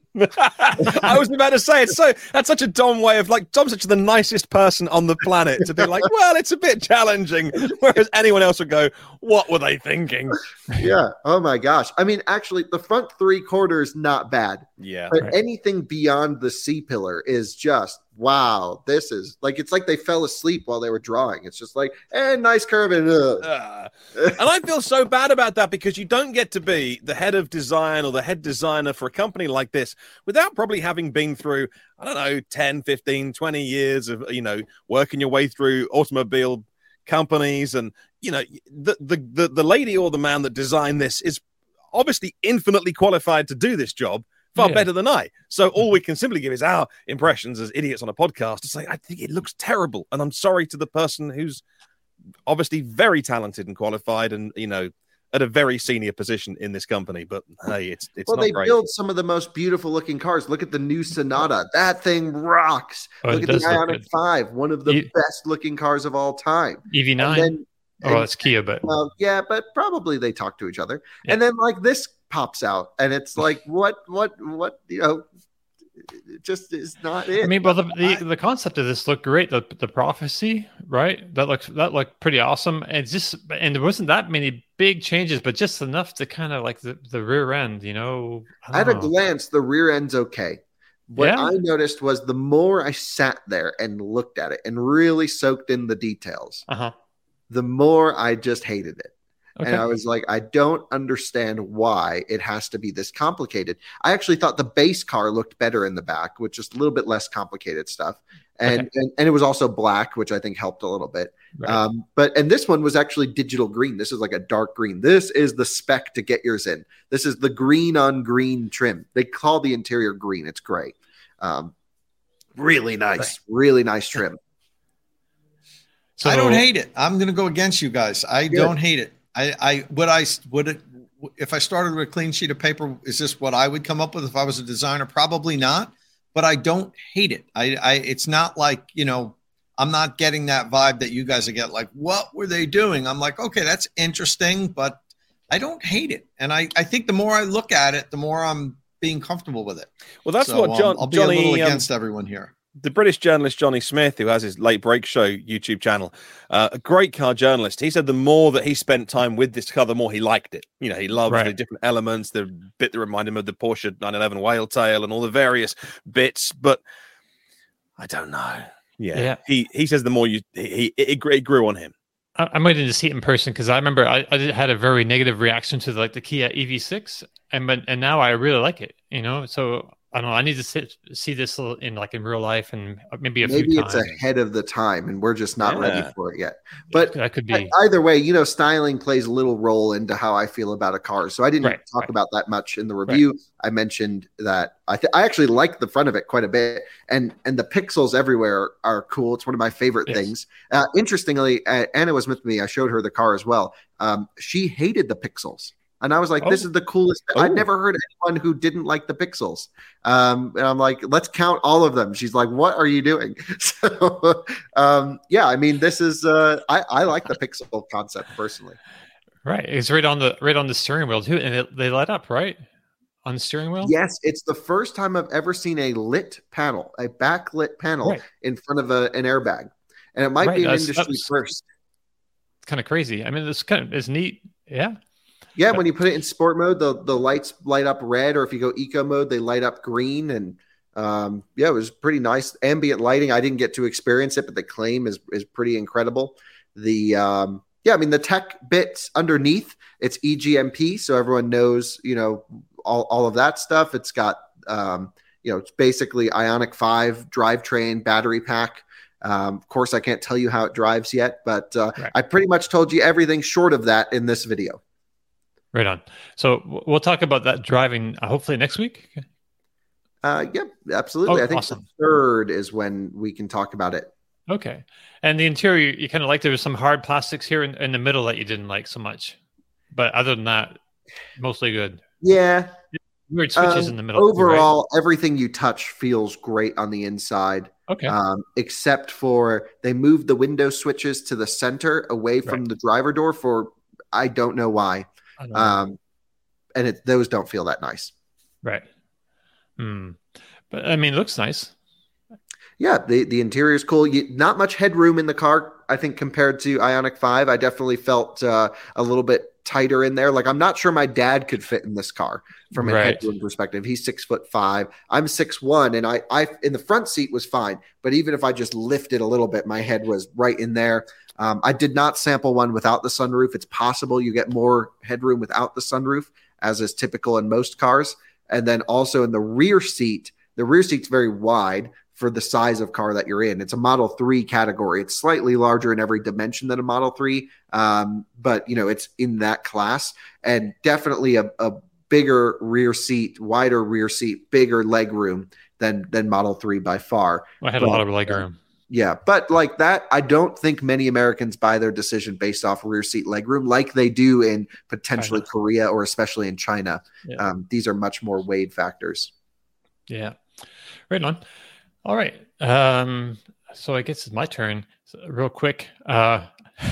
I was about to say it's so that's such a Dom way of like Dom's such the nicest person on the planet to be like, well, it's a bit challenging, whereas anyone else would go, what were they thinking? Yeah. Oh my gosh. I mean, actually, the front three quarters not bad. Yeah. But right. anything beyond the C pillar is just wow. This is like it's like they fell asleep while they were drawing. It's just like, eh, nice curve and uh. Uh, and I feel so bad about that because you don't get to be the head of design or the head designer for a company like this without probably having been through, I don't know, ten, fifteen, twenty years of, you know, working your way through automobile companies. And, you know, the, the, the, the lady or the man that designed this is obviously infinitely qualified to do this job far Yeah. better than I. So all we can simply give is our impressions as idiots on a podcast to say, I think it looks terrible. And I'm sorry to the person who's obviously very talented and qualified and, you know, at a very senior position in this company, but hey, it's it's well, not they great. build some of the most beautiful looking cars. Look at the new Sonata. That thing rocks. Oh, it Look at does the look Ionic good. five, one of the E- best looking cars of all time. E V nine? And then, Oh, and- that's Kia, but well, yeah, but probably they talk to each other. Yeah. And then like this pops out, and it's like, what, what, what, you know, it just is not it. I mean, well, the, the the concept of this looked great. The the prophecy, right? That looks that looked pretty awesome. And it's just and there wasn't that many big changes, but just enough to kind of like the, the rear end, you know. I At a don't know. glance, the rear end's okay. What Yeah. I noticed was the more I sat there and looked at it and really soaked in the details, Uh-huh. the more I just hated it. Okay. And I was like, I don't understand why it has to be this complicated. I actually thought the base car looked better in the back, with just a little bit less complicated stuff. And, Okay. and, and it was also black, which I think helped a little bit. Right. Um, but and this one was actually digital green. This is like a dark green. This is the spec to get yours in. This is the green on green trim. They call the interior green. It's gray. Um, really nice, Right. really nice trim. So I don't hate it. I'm going to go against you guys. I Good. don't hate it. I, I would I would it, if I started with a clean sheet of paper, is this what I would come up with if I was a designer? Probably not. But I don't hate it. I, I it's not like, you know, I'm not getting that vibe that you guys are getting. Like, what were they doing? I'm like, okay, that's interesting, but I don't hate it. And I, I think the more I look at it, the more I'm being comfortable with it. Well, that's So, what John, um, I'll be Johnny, a little um, against everyone here. the British journalist Johnny Smith, who has his Late Break Show YouTube channel, uh, a great car journalist. He said the more that he spent time with this car, the more he liked it. You know, he loved Right. the different elements, the bit that reminded him of the Porsche nine eleven Whale Tail and all the various bits. But I don't know. Yeah, Yeah. he he says the more you he, he it, it grew on him. I, I might need to see it in person because I remember I, I did- had a very negative reaction to like the Kia E V six, and but and now I really like it. You know, so I don't know. I need to sit, see this in like in real life and maybe a Maybe few it's times. ahead of the time, and we're just not Yeah. ready for it yet. But that could be either way, you know, styling plays a little role into how I feel about a car. So I didn't Right, talk right. about that much in the review. I mentioned that I th- I actually like the front of it quite a bit, and and the pixels everywhere are cool. It's one of my favorite Yes. things. Uh, interestingly, uh, Anna was with me. I showed her the car as well. Um, she hated the pixels. And I was like, this Oh. is the coolest. Oh. I'd never heard anyone who didn't like the pixels. Um, and I'm like, let's count all of them. She's like, what are you doing? So, um, yeah, I mean, this is, uh, I, I like the pixel concept personally. right. It's right on the right on the steering wheel too, and it, they light up right on the steering wheel. Yes, it's the first time I've ever seen a lit panel, a backlit panel Right. in front of a, an airbag. And it might Right, be an that's- industry that's- first. It's kind of crazy. I mean, it's kind of it's neat. Yeah. Yeah, when you put it in sport mode, the, the lights light up red, or if you go eco mode, they light up green. And um, yeah, it was pretty nice. Ambient lighting, I didn't get to experience it, but the claim is is pretty incredible. The um, yeah, I mean the tech bits underneath, it's E G M P, so everyone knows, you know, all, all of that stuff. It's got um, you know, it's basically Ionic five drivetrain battery pack. Um, of course, I can't tell you how it drives yet, but uh, Right. I pretty much told you everything short of that in this video. Right on. So w- we'll talk about that driving uh, hopefully next week. Uh, yep, absolutely. Oh, I think awesome. the third is when we can talk about it. Okay. And the interior, you kind of like there was some hard plastics here in, in the middle that you didn't like so much. But other than that, mostly good. Yeah. Weird switches Um, in the middle. Overall, right? Everything you touch feels great on the inside. Okay. Um, except for they moved the window switches to the center away from Right. the driver door for I don't know why. I know. Um, and it, those don't feel that nice. Right. Hmm. But I mean, it looks nice. Yeah, the, the interior is cool. You, not much headroom in the car, I think, compared to Ioniq five. I definitely felt uh, a little bit tighter in there. Like, I'm not sure my dad could fit in this car from a Right. headroom perspective. He's six foot five. I'm six one, and I, I in the front seat was fine. But even if I just lifted a little bit, my head was right in there. Um, I did not sample one without the sunroof. It's possible you get more headroom without the sunroof, as is typical in most cars. And then also in the rear seat, the rear seat's very wide for the size of car that you're in. It's a Model three category. It's slightly larger in every dimension than a Model three, um, but you know it's in that class, and definitely a, a bigger rear seat, wider rear seat, bigger leg room than than Model three by far. I had but, a lot of leg room. Yeah, but like that, I don't think many Americans buy their decision based off rear seat legroom like they do in potentially China. Korea or especially in China. Yeah. Um, these are much more weighed factors. Yeah. Right on. All right. Um, so I guess it's my turn. So real quick. Uh,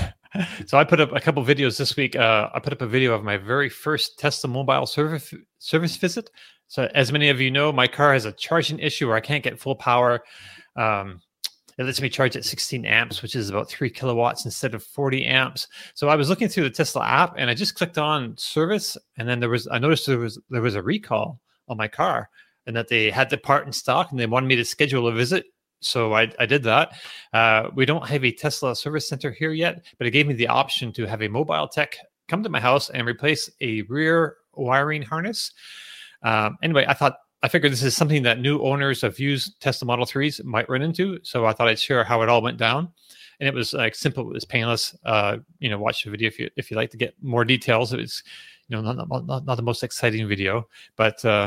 so I put up a couple videos this week. Uh, I put up a video of my very first Tesla mobile service service visit. So as many of you know, my car has a charging issue where I can't get full power. Um, It lets me charge at sixteen amps, which is about three kilowatts instead of forty amps. So I was looking through the Tesla app, and I just clicked on service, and then there was I noticed there was there was a recall on my car, and that they had the part in stock, and they wanted me to schedule a visit. So I, I did that. Uh, we don't have a Tesla service center here yet, but it gave me the option to have a mobile tech come to my house and replace a rear wiring harness. Um, anyway, I thought. I figured this is something that new owners of used Tesla Model threes might run into. So I thought I'd share how it all went down. And it was like simple, it was painless. Uh, you know, watch the video if you if you like to get more details. It was, you know, not not, not, not the most exciting video, but uh,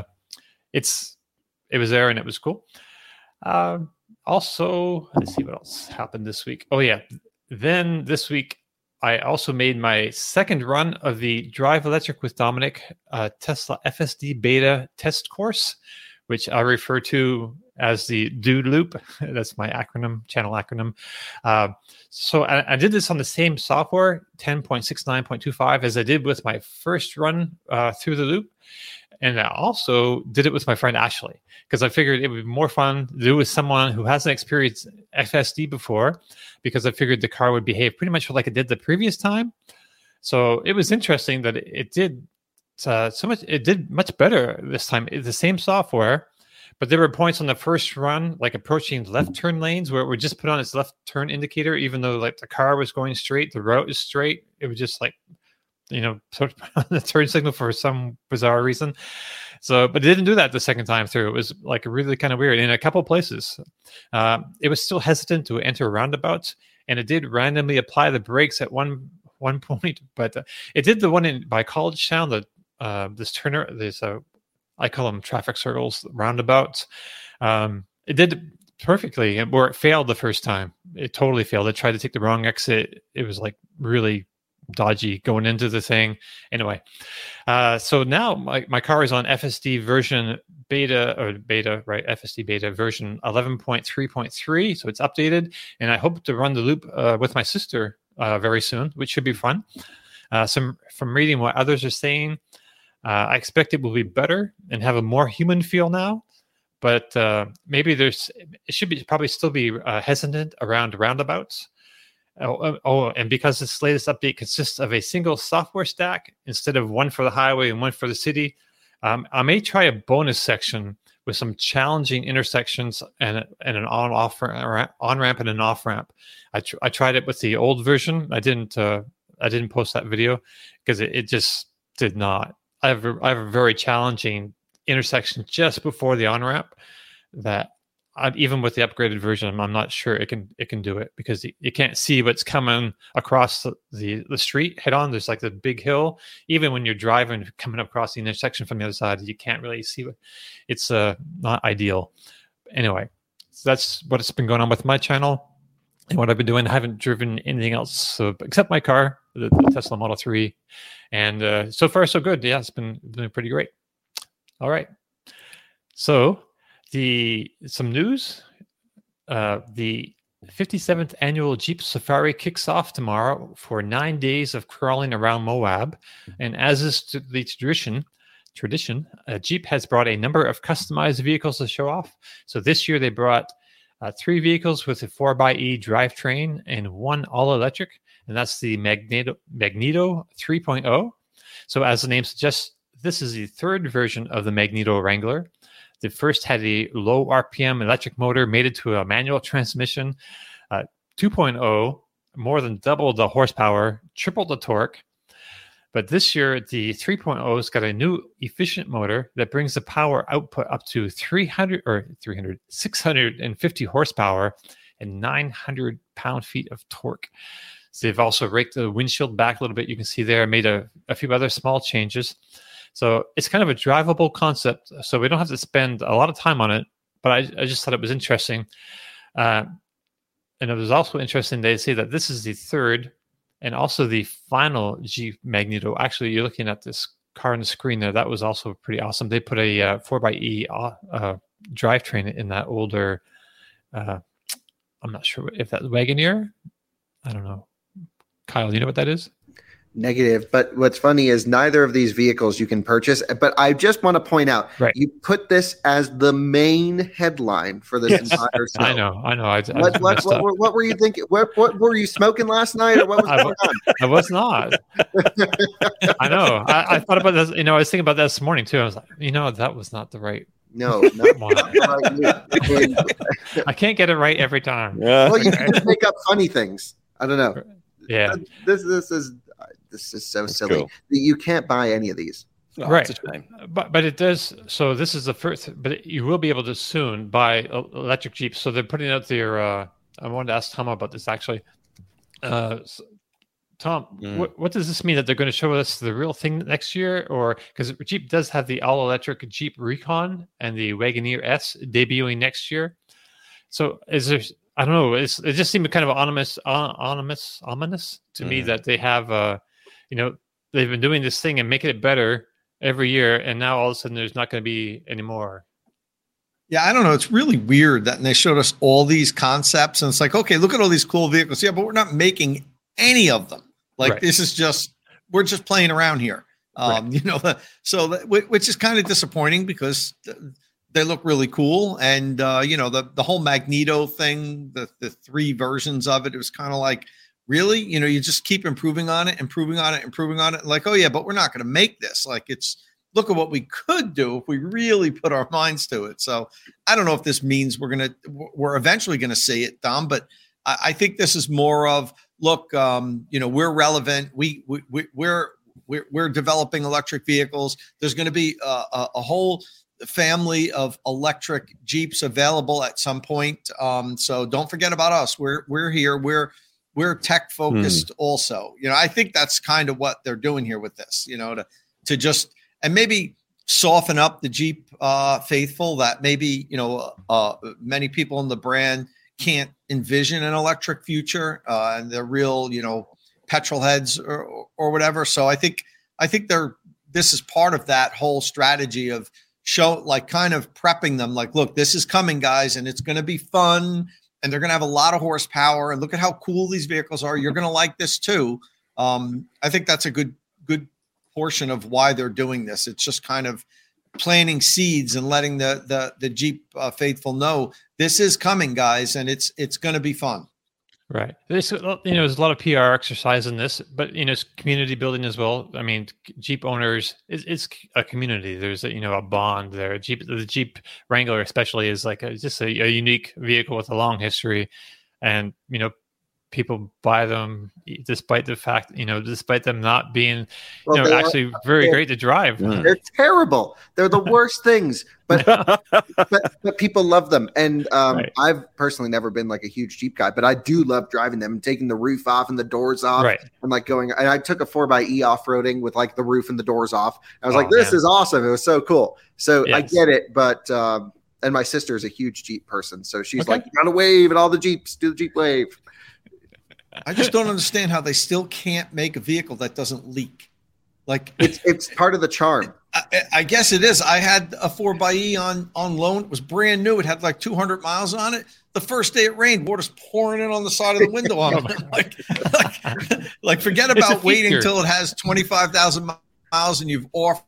it's it was there and it was cool. Uh, also, let's see what else happened this week. Oh yeah, then this week I also made my second run of the Drive Electric with Dominic uh, Tesla F S D beta test course, which I refer to as the Dude Loop. That's my acronym, channel acronym. Uh, so I, I did this on the same software, ten point six nine point two five, as I did with my first run uh, through the loop. And I also did it with my friend Ashley, because I figured it would be more fun to do with someone who hasn't experienced F S D before, because I figured the car would behave pretty much like it did the previous time. So it was interesting that it, it did uh, so much. It did much better this time. It's the same software, but there were points on the first run, like approaching left turn lanes, where it would just put on its left turn indicator, even though like the car was going straight, the route is straight. It was just like, you know, sort of the turn signal for some bizarre reason. So, but it didn't do that the second time through. It was like really kind of weird. In a couple of places, uh, it was still hesitant to enter roundabouts, and it did randomly apply the brakes at one one point. But uh, it did the one in by College Town, the uh, this turner, this uh, I call them traffic circles, roundabouts. Um, it did perfectly, where it failed the first time. It totally failed. It tried to take the wrong exit. It was like really dodgy going into the thing. Anyway, uh, so now my, my car is on F S D version beta, or beta, right? F S D beta version eleven point three point three. So it's updated, and I hope to run the loop uh, with my sister uh, very soon, which should be fun. Uh, some from reading what others are saying, uh, I expect it will be better and have a more human feel now. But uh, maybe there's it should be probably still be uh, hesitant around roundabouts. Oh, oh, and because this latest update consists of a single software stack instead of one for the highway and one for the city, um, I may try a bonus section with some challenging intersections and and an on off on ramp and an off ramp. I tr- I tried it with the old version. I didn't uh, I didn't post that video because it, it just did not. I have a, I have a very challenging intersection just before the on ramp that. I, even with the upgraded version, I'm not sure it can it can do it, because you, you can't see what's coming across the, the, the street head on. There's like the big hill. Even when you're driving, coming across the intersection from the other side, you can't really see what. It's uh, not ideal. Anyway, so that's what's been going on with my channel. and what I've been doing. I haven't driven anything else so, except my car, the, the Tesla Model three. And uh, so far, so good. Yeah, it's been, been pretty great. All right. So the some news. Uh, the fifty-seventh annual Jeep Safari kicks off tomorrow for nine days of crawling around Moab. And as is the tradition, tradition, uh, Jeep has brought a number of customized vehicles to show off. So this year they brought uh, three vehicles with a four by E drivetrain and one all-electric, and that's the Magneto, Magneto three point oh. So as the name suggests, this is the third version of the Magneto Wrangler. The first had a low R P M electric motor mated to a manual transmission. Uh, two point oh, more than doubled the horsepower, tripled the torque. But this year, the three point oh has got a new efficient motor that brings the power output up to three hundred or three hundred, six hundred fifty horsepower and nine hundred pound-feet of torque. So they've also raked the windshield back a little bit. You can see there, made a, a few other small changes. So it's kind of a drivable concept. So we don't have to spend a lot of time on it, but I, I just thought it was interesting. Uh, and it was also interesting they say that this is the third and also the final Jeep Magneto. Actually, you're looking at this car on the screen there. That was also pretty awesome. They put a uh, four by E uh, uh, drivetrain in that older, uh, I'm not sure if that's Wagoneer. I don't know. Kyle, you know what that is? Negative. But what's funny is neither of these vehicles you can purchase. But I just want to point out, right. You put this as the main headline for this yes. entire show. I know, I know. I, I what, what, what, what, what were you thinking? What, what were you smoking last night, or what was I, going on? I was not. I know. I, I thought about this. You know, I was thinking about that this morning too. I was like, you know, that was not the right. No, not, not right. I can't get it right every time. Yeah. Well, you can just make up funny things. I don't know. Yeah. This this is this is so That's silly. cool. You can't buy any of these. Oh, right. It's a shame. But but it does. So this is the first. But you will be able to soon buy electric Jeeps. So they're putting out their. Uh, I wanted to ask Tom about this actually. Uh, so, Tom, Mm. what what does this mean that they're going to show us the real thing next year, or because Jeep does have the all electric Jeep Recon and the Wagoneer S debuting next year. So is there? I don't know. It's, it just seemed kind of ominous, uh, ominous, ominous to mm. me that they have, uh, you know, they've been doing this thing and making it better every year, and now all of a sudden there's not going to be any more. Yeah, I don't know. It's really weird that they showed us all these concepts, and it's like, okay, look at all these cool vehicles. Yeah, but we're not making any of them. Like right. This is just we're just playing around here. Um, right. You know, so that, which is kind of disappointing because. Th- They look really cool. And, uh, you know, the, the whole Magneto thing, the, the three versions of it, it was kind of like, really? You know, you just keep improving on it, improving on it, improving on it. Like, oh, yeah, but we're not going to make this. Like, it's look at what we could do if we really put our minds to it. So I don't know if this means we're going to we're eventually going to see it, Dom, but I, I think this is more of, look, um, you know, we're relevant. We, we, we we're, we're, we're developing electric vehicles. There's going to be a, a, a whole family of electric Jeeps available at some point. Um, so don't forget about us. We're we're here. We're we're tech focused mm. also. You know, I think that's kind of what they're doing here with this, you know, to to just and maybe soften up the Jeep uh, faithful that maybe, you know, uh, many people in the brand can't envision an electric future uh, and they're real, you know, petrol heads or or whatever. So I think I think they're this is part of that whole strategy of show like kind of prepping them like, look, this is coming, guys, and it's going to be fun and they're going to have a lot of horsepower and look at how cool these vehicles are. You're going to like this too. Um, I think that's a good, good portion of why they're doing this. It's just kind of planting seeds and letting the, the, the Jeep uh, faithful know this is coming, guys. And it's, it's going to be fun. Right. There's, you know, there's a lot of P R exercise in this, but, you know, it's community building as well. I mean, Jeep owners, it's, it's a community. There's, a, you know, a bond there. Jeep, the Jeep Wrangler especially is like a, just a, a unique vehicle with a long history. And, you know, people buy them despite the fact, you know, despite them not being, well, you know, actually are, very great to drive. They're terrible. They're the worst things, but, but but people love them. And um, right. I've personally never been like a huge Jeep guy, but I do love driving them and taking the roof off and the doors off. Right. And like going, and I took a four by E off-roading with like the roof and the doors off. I was oh, like, this man. is awesome. It was so cool. So yes. I get it, but um, and my sister is a huge Jeep person, so she's Okay. like, "You gotta wave at all the Jeeps. Do the Jeep wave." I just don't understand how they still can't make a vehicle that doesn't leak. Like It's it's part of the charm. I, I guess it is. I had a four by E on on loan. It was brand new. It had like two hundred miles on it. The first day it rained, water's pouring in on the side of the window on it. like, like, like, forget It's a about waiting feature. until it has twenty-five thousand miles and you've off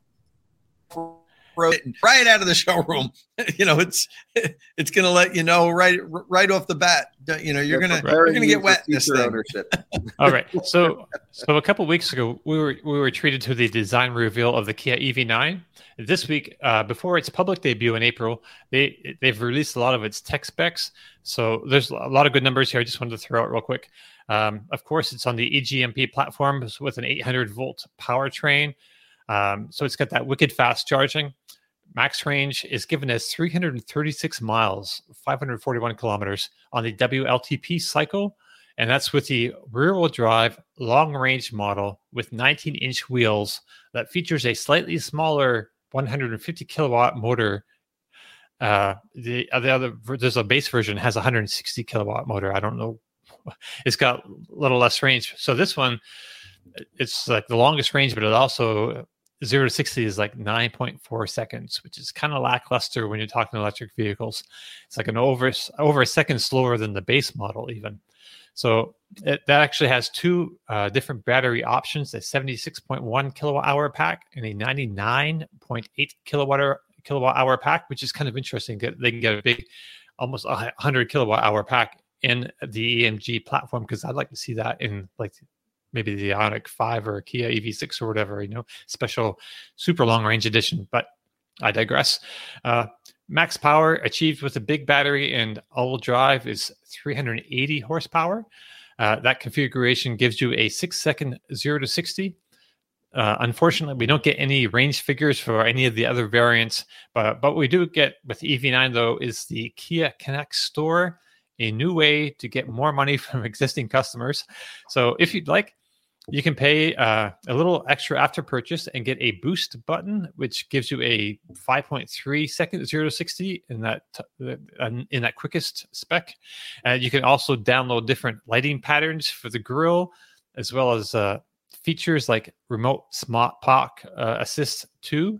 it right out of the showroom. You know, it's it's going to let you know right right off the bat. You know, you're They're gonna you're preparing gonna you get for wet in this future thing. ownership. All right. So, so a couple of weeks ago, we were we were treated to the design reveal of the Kia E V nine. This week, uh, before its public debut in April, they they've released a lot of its tech specs. So there's a lot of good numbers here. I just wanted to throw out real quick. Um, of course, it's on the E G M P platform with an eight hundred volt powertrain. Um, so it's got that wicked fast charging. Max range is given as three hundred thirty-six miles, five hundred forty-one kilometers on the W L T P cycle. And that's with the rear-wheel drive long-range model with nineteen inch wheels that features a slightly smaller one hundred fifty kilowatt motor. Uh, the, the other, there's a base version has a one hundred sixty kilowatt motor. I don't know. It's got a little less range. So this one, it's like the longest range, but it also zero to sixty is like nine point four seconds, which is kind of lackluster when you're talking electric vehicles. It's like an over over a second slower than the base model even. So it, that actually has two uh, different battery options: a seventy-six point one kilowatt hour pack and a ninety-nine point eight kilowatt hour, kilowatt hour pack, which is kind of interesting. They can get a big, almost one hundred kilowatt hour pack in the E M G platform, because I'd like to see that in like maybe the Ioniq five or Kia E V six or whatever, you know, special super long range edition. But I digress. Uh, max power achieved with a big battery and all-wheel drive is three hundred eighty horsepower. Uh, that configuration gives you a six-second zero to sixty. Uh, unfortunately, we don't get any range figures for any of the other variants, but but we do get with E V nine though is the Kia Connect Store, a new way to get more money from existing customers. So if you'd like, you can pay uh, a little extra after purchase and get a boost button, which gives you a five point three second zero to sixty in that t- in that quickest spec. And you can also download different lighting patterns for the grille, as well as uh, features like remote smart park uh, assist two.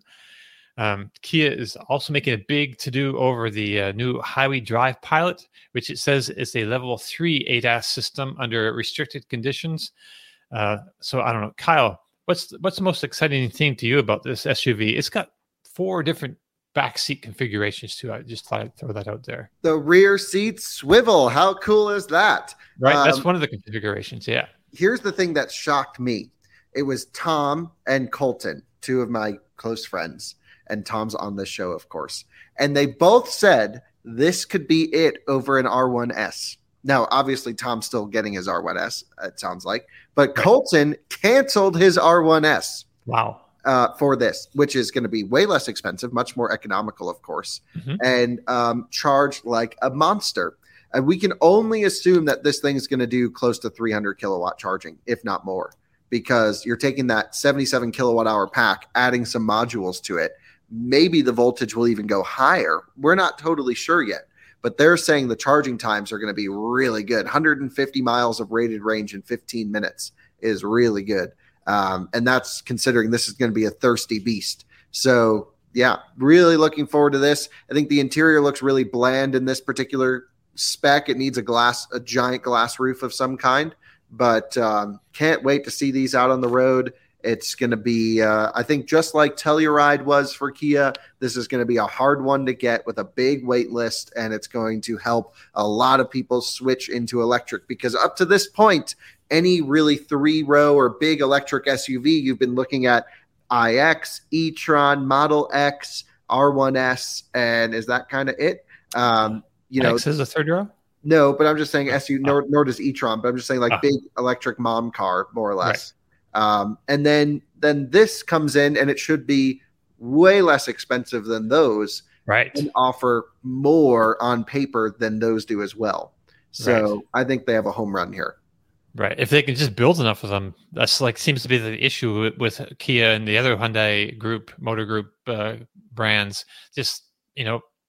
Um, Kia is also making a big to-do over the uh, new Highway Drive Pilot, which it says is a level three A D A S system under restricted conditions. Uh, so I don't know, Kyle, what's what's the most exciting thing to you about this S U V? It's got four different backseat configurations too. I just thought I'd throw that out there. The rear seats swivel. How cool is that? Right, Um, that's one of the configurations. Yeah. Here's the thing that shocked me. It was Tom and Colton, two of my close friends, and Tom's on this show, of course. And they both said this could be it over an R one S. Now, obviously, Tom's still getting his R one S, it sounds like. But Colton canceled his R one S Wow. uh, for this, which is going to be way less expensive, much more economical, of course, Mhm. and um, charged like a monster. And we can only assume that this thing is going to do close to three hundred kilowatt charging, if not more, because you're taking that seventy-seven kilowatt hour pack, adding some modules to it. Maybe the voltage will even go higher. We're not totally sure yet. But they're saying the charging times are going to be really good. one hundred fifty miles of rated range in fifteen minutes is really good. Um, and that's considering this is going to be a thirsty beast. So, yeah, really looking forward to this. I think the interior looks really bland in this particular spec. It needs a glass, a giant glass roof of some kind. But um, can't wait to see these out on the road. It's going to be, uh, I think, just like Telluride was for Kia, this is going to be a hard one to get with a big wait list, and it's going to help a lot of people switch into electric, because up to this point, any really three-row or big electric S U V, you've been looking at I X, e-tron, Model X, R one S, and is that kind of it? Um, you know, X is a third row? no, but I'm just saying S U V, nor, nor does e-tron, but I'm just saying like Ah. big electric mom car, more or less. Um, and then then this comes in, and it should be way less expensive than those, Right. and offer more on paper than those do as well. So Right. I think they have a home run here. Right. If they can just build enough of them, that's like seems to be the issue with, with Kia and the other Hyundai group, motor group uh, brands. Just, you know,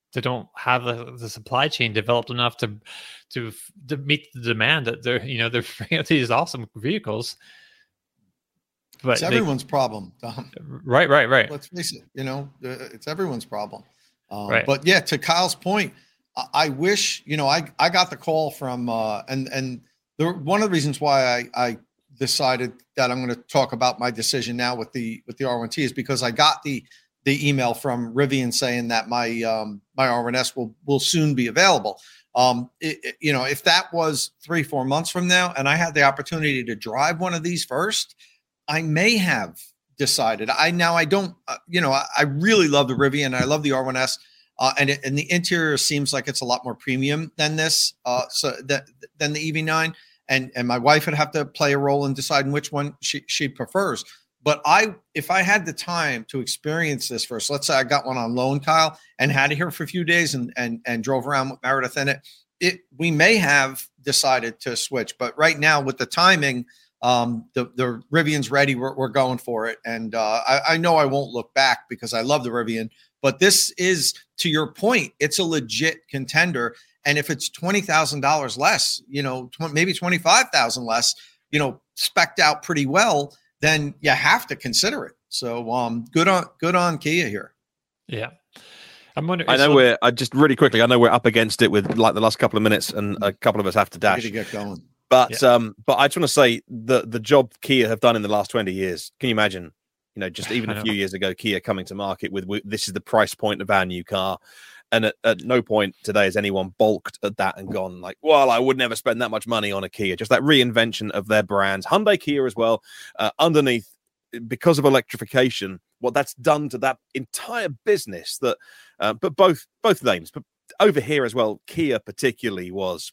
they don't have the, the supply chain developed enough to to to meet the demand that they're you know they're bringing out these awesome vehicles. But it's everyone's they, problem, Tom. Right, right, right. Let's face it. You know, it's everyone's problem. Um, right. But yeah, to Kyle's point, I, I wish you know I I got the call from uh, and and the, one of the reasons why I I decided that I'm going to talk about my decision now with the with the R one T is because I got the the email from Rivian saying that my um, my R one S will will soon be available. Um, it, it, you know, if that was three four months from now, and I had the opportunity to drive one of these first, I may have decided. I now I don't. Uh, you know, I, I really love the Rivian. I love the R one S, uh, and it, and the interior seems like it's a lot more premium than this. Uh, so that than the E V nine. And and my wife would have to play a role in deciding which one she, she prefers. But I, if I had the time to experience this first, let's say I got one on loan, Kyle, and had it here for a few days and and and drove around with Meredith in it, it we may have decided to switch. But right now, with the timing, um, the the Rivian's ready. We're, we're going for it, and uh, I, I know I won't look back because I love the Rivian. But this is, to your point, it's a legit contender. And if it's twenty thousand dollars less, you know, tw- maybe twenty-five thousand dollars less, you know, specced out pretty well, then you have to consider it. So um, good on good on Kia here. Yeah. I'm wondering. I know so, we're I just really quickly, I know we're up against it with like the last couple of minutes and a couple of us have to dash. To get going. But yeah. um, but I just want to say the the job Kia have done in the last twenty years. Can you imagine? You know, just even a few years ago, Kia coming to market with, with this is the price point of our new car. And at, at no point today has anyone balked at that and gone like, well, I would never spend that much money on a Kia. Just that reinvention of their brands. Hyundai Kia as well, uh, underneath, because of electrification, what that's done to that entire business that, uh, but both both names, but over here as well, Kia particularly was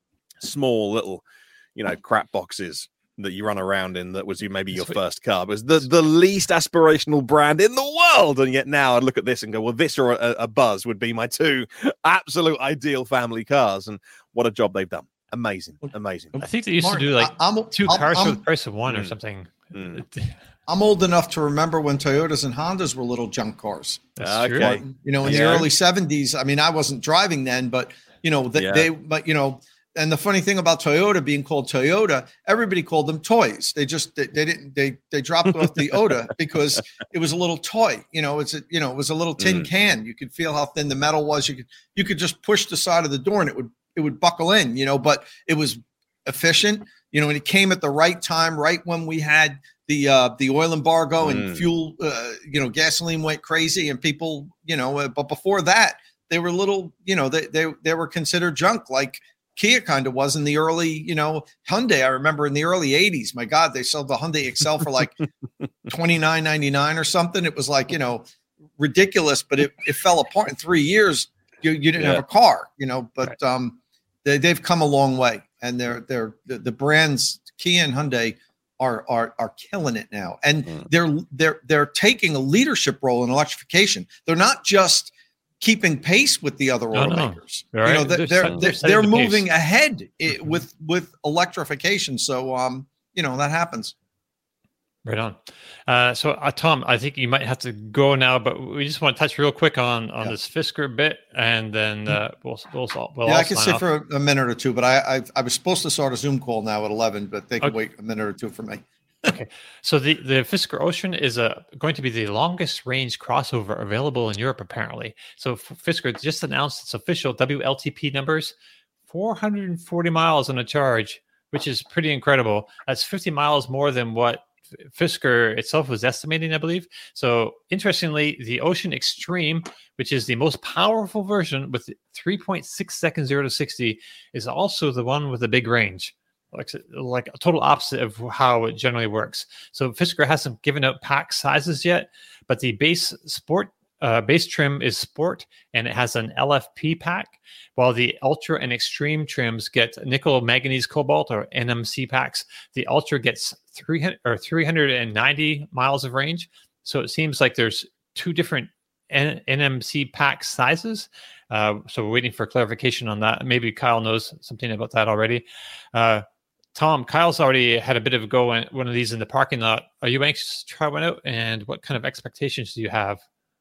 small little, you know, crap boxes that you run around in that was you maybe your first car. It was the, the least aspirational brand in the world. And yet now I look at this and go, well, this or a, a Buzz would be my two absolute ideal family cars. And what a job they've done. Amazing. Amazing. I think they used Martin, to do like I, I'm, 2 I'm, cars I'm, for the price of one mm, or something. Mm. I'm old enough to remember when Toyotas and Hondas were little junk cars. That's okay. true. You know, in yeah. the early seventies, I mean, I wasn't driving then, but, you know, they, yeah. they but, you know, and the funny thing about Toyota being called Toyota, everybody called them toys. They just they, they didn't they they dropped off the Oda because it was a little toy. You know, it's a you know it was a little tin mm. can. You could feel how thin the metal was. You could you could just push the side of the door and it would it would buckle in. You know, but it was efficient. You know, and it came at the right time, right when we had the uh, the oil embargo and mm. fuel. Uh, you know, gasoline went crazy and people. You know, uh, but before that, they were little. You know, they they they were considered junk like Kia kind of was in the early, you know, Hyundai. I remember in the early eighties, my God, they sold the Hyundai Excel for like twenty-nine ninety-nine or something. It was like, you know, ridiculous, but it, it fell apart in three years. You, you didn't yeah. have a car, you know, but right. um, they, they've come a long way and they're, they're the, the brands Kia and Hyundai are, are, are killing it now. And mm. they're, they're, they're taking a leadership role in electrification. They're not just keeping pace with the other no, automakers. No. You know, they're, they're, they're, they're moving the ahead it, with, with electrification. So, um, you know, that happens. Right on. Uh, so, uh, Tom, I think you might have to go now, but we just want to touch real quick on, on yeah. this Fisker bit, and then uh, we'll, we'll, we'll yeah, I can sit off. for a minute or two, but I, I I was supposed to start a Zoom call now at eleven, but they can okay. wait a minute or two for me. Okay, so the, the Fisker Ocean is a, going to be the longest range crossover available in Europe, apparently. So Fisker just announced its official W L T P numbers, four hundred forty miles on a charge, which is pretty incredible. That's fifty miles more than what Fisker itself was estimating, I believe. So interestingly, the Ocean Extreme, which is the most powerful version with three point six seconds zero to sixty, is also the one with the big range. Like, like a total opposite of how it generally works. So Fisker hasn't given out pack sizes yet, but the base sport uh, base trim is sport, and it has an L F P pack, while the Ultra and Extreme trims get nickel, manganese, cobalt, or N M C packs. The Ultra gets three hundred or three hundred ninety miles of range. So it seems like there's two different N- NMC pack sizes. Uh, so we're waiting for clarification on that. Maybe Kyle knows something about that already. Uh, Tom, Kyle's already had a bit of a go at one of these in the parking lot. Are you anxious to try one out? And what kind of expectations do you have?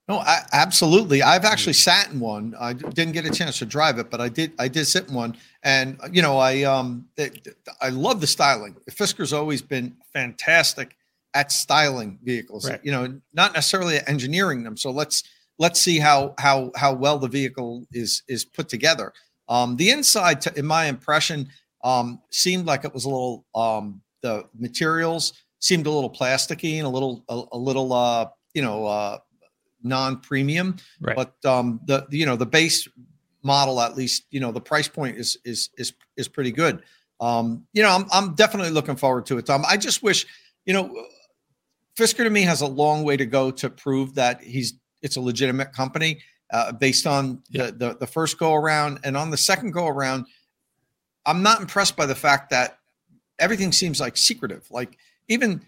No, I, absolutely. I've actually sat in one. I didn't get a chance to drive it, but I did. I did sit in one, and you know, I um, it, I love the styling. Fisker's always been fantastic at styling vehicles. Right. You know, not necessarily at engineering them. So let's let's see how how how well the vehicle is is put together. Um, the inside, to, in my impression, um, seemed like it was a little. Um, the materials seemed a little plasticky and a little a, a little uh, you know. Uh, non-premium, right. but um, the you know the base model, at least you know the price point is is is is pretty good. Um, you know, I'm I'm definitely looking forward to it, Tom. I just wish, you know, Fisker to me has a long way to go to prove that he's it's a legitimate company uh, based on yeah. the, the the first go around, and on the second go around, I'm not impressed by the fact that everything seems like secretive. Like even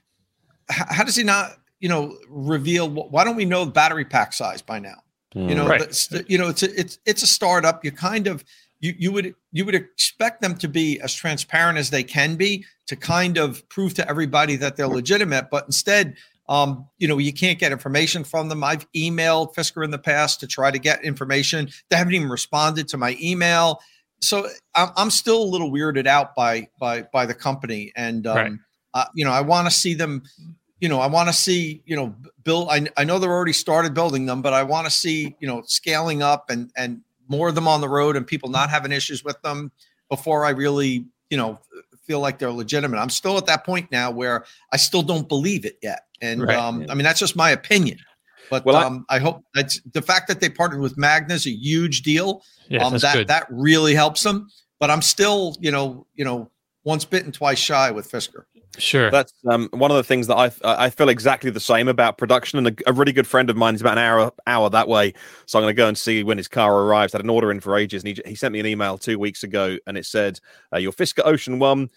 how does he not? You know, reveal. Why don't we know the battery pack size by now? Mm, you know, right. the, you know, it's a, it's it's a startup. You kind of you you would you would expect them to be as transparent as they can be to kind of prove to everybody that they're legitimate. But instead, um, you know, you can't get information from them. I've emailed Fisker in the past to try to get information. They haven't even responded to my email. So I'm I'm still a little weirded out by by by the company, and um, right. uh, you know, I want to see them. You know, I want to see, you know, build. I, I know they've already started building them, but I want to see, you know, scaling up and and more of them on the road and people not having issues with them before I really, you know, feel like they're legitimate. I'm still at that point now where I still don't believe it yet. And right. um, I mean, that's just my opinion. But well, um, I, I hope that's the fact that they partnered with Magna is a huge deal. Yes, um, that good. that really helps them. But I'm still, you know, you know, once bitten, twice shy with Fisker. Sure. That's um, one of the things that I I feel exactly the same about production. And a, a really good friend of mine is about an hour hour that way. So I'm going to go and see when his car arrives. I had an order in for ages. And he, he sent me an email two weeks ago and it said, uh, your Fisker Ocean One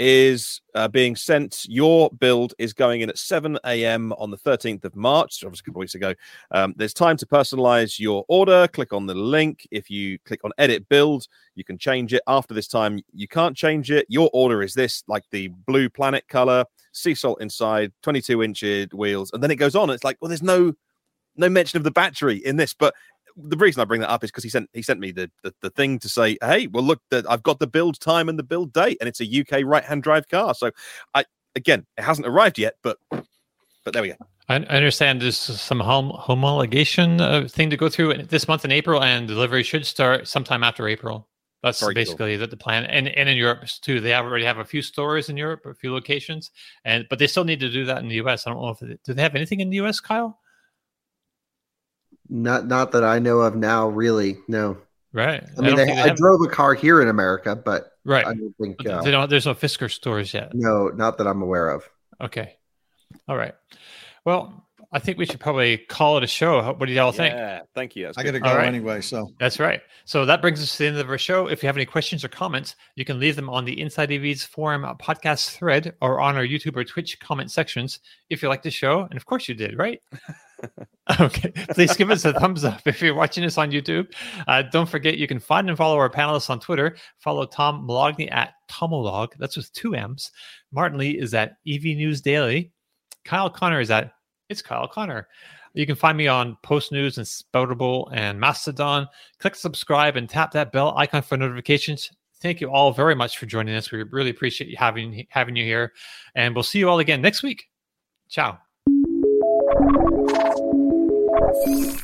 is uh, being sent. Your build is going in at seven a.m. on the thirteenth of March, so obviously a couple of weeks ago. Um, there's time to personalize your order. Click on the link. If you click on edit build, you can change it. After this time, you can't change it. Your order is this, like the blue planet color, sea salt inside, twenty-two inch wheels, and then it goes on. It's like, well, there's no no mention of the battery in this, but the reason I bring that up is because he sent he sent me the, the the thing to say, hey, well, look, the, I've got the build time and the build date, and it's a U K right-hand drive car. So, I again, it hasn't arrived yet, but but there we go. I understand there's some hom- homologation uh, thing to go through this month in April, and delivery should start sometime after April. That's Very basically cool. the, the plan, and and in Europe too. They already have a few stores in Europe, a few locations, and but they still need to do that in the U S. I don't know if they, do they have anything in the U S, Kyle? Not not that I know of now, really. No. Right. I mean, I, they, they I have... drove a car here in America, but right. I don't think uh, they don't. There's no Fisker stores yet. No, not that I'm aware of. Okay. All right. Well, I think we should probably call it a show. What do y'all think? Yeah, thank you. That's I got to go right. anyway. So that's right. So that brings us to the end of our show. If you have any questions or comments, you can leave them on the Inside E V's forum podcast thread or on our YouTube or Twitch comment sections. If you like the show, and of course you did, right? Okay, please give us a thumbs up if you're watching us on YouTube. Uh, don't forget, you can find and follow our panelists on Twitter. Follow Tom Moloughney at Tomolog. That's with two M's. Martin Lee is at E V News Daily. Kyle Connor is at It's Kyle Connor. You can find me on Post News and Spoutable and Mastodon. Click subscribe and tap that bell icon for notifications. Thank you all very much for joining us. We really appreciate you having having you here, and we'll see you all again next week. Ciao.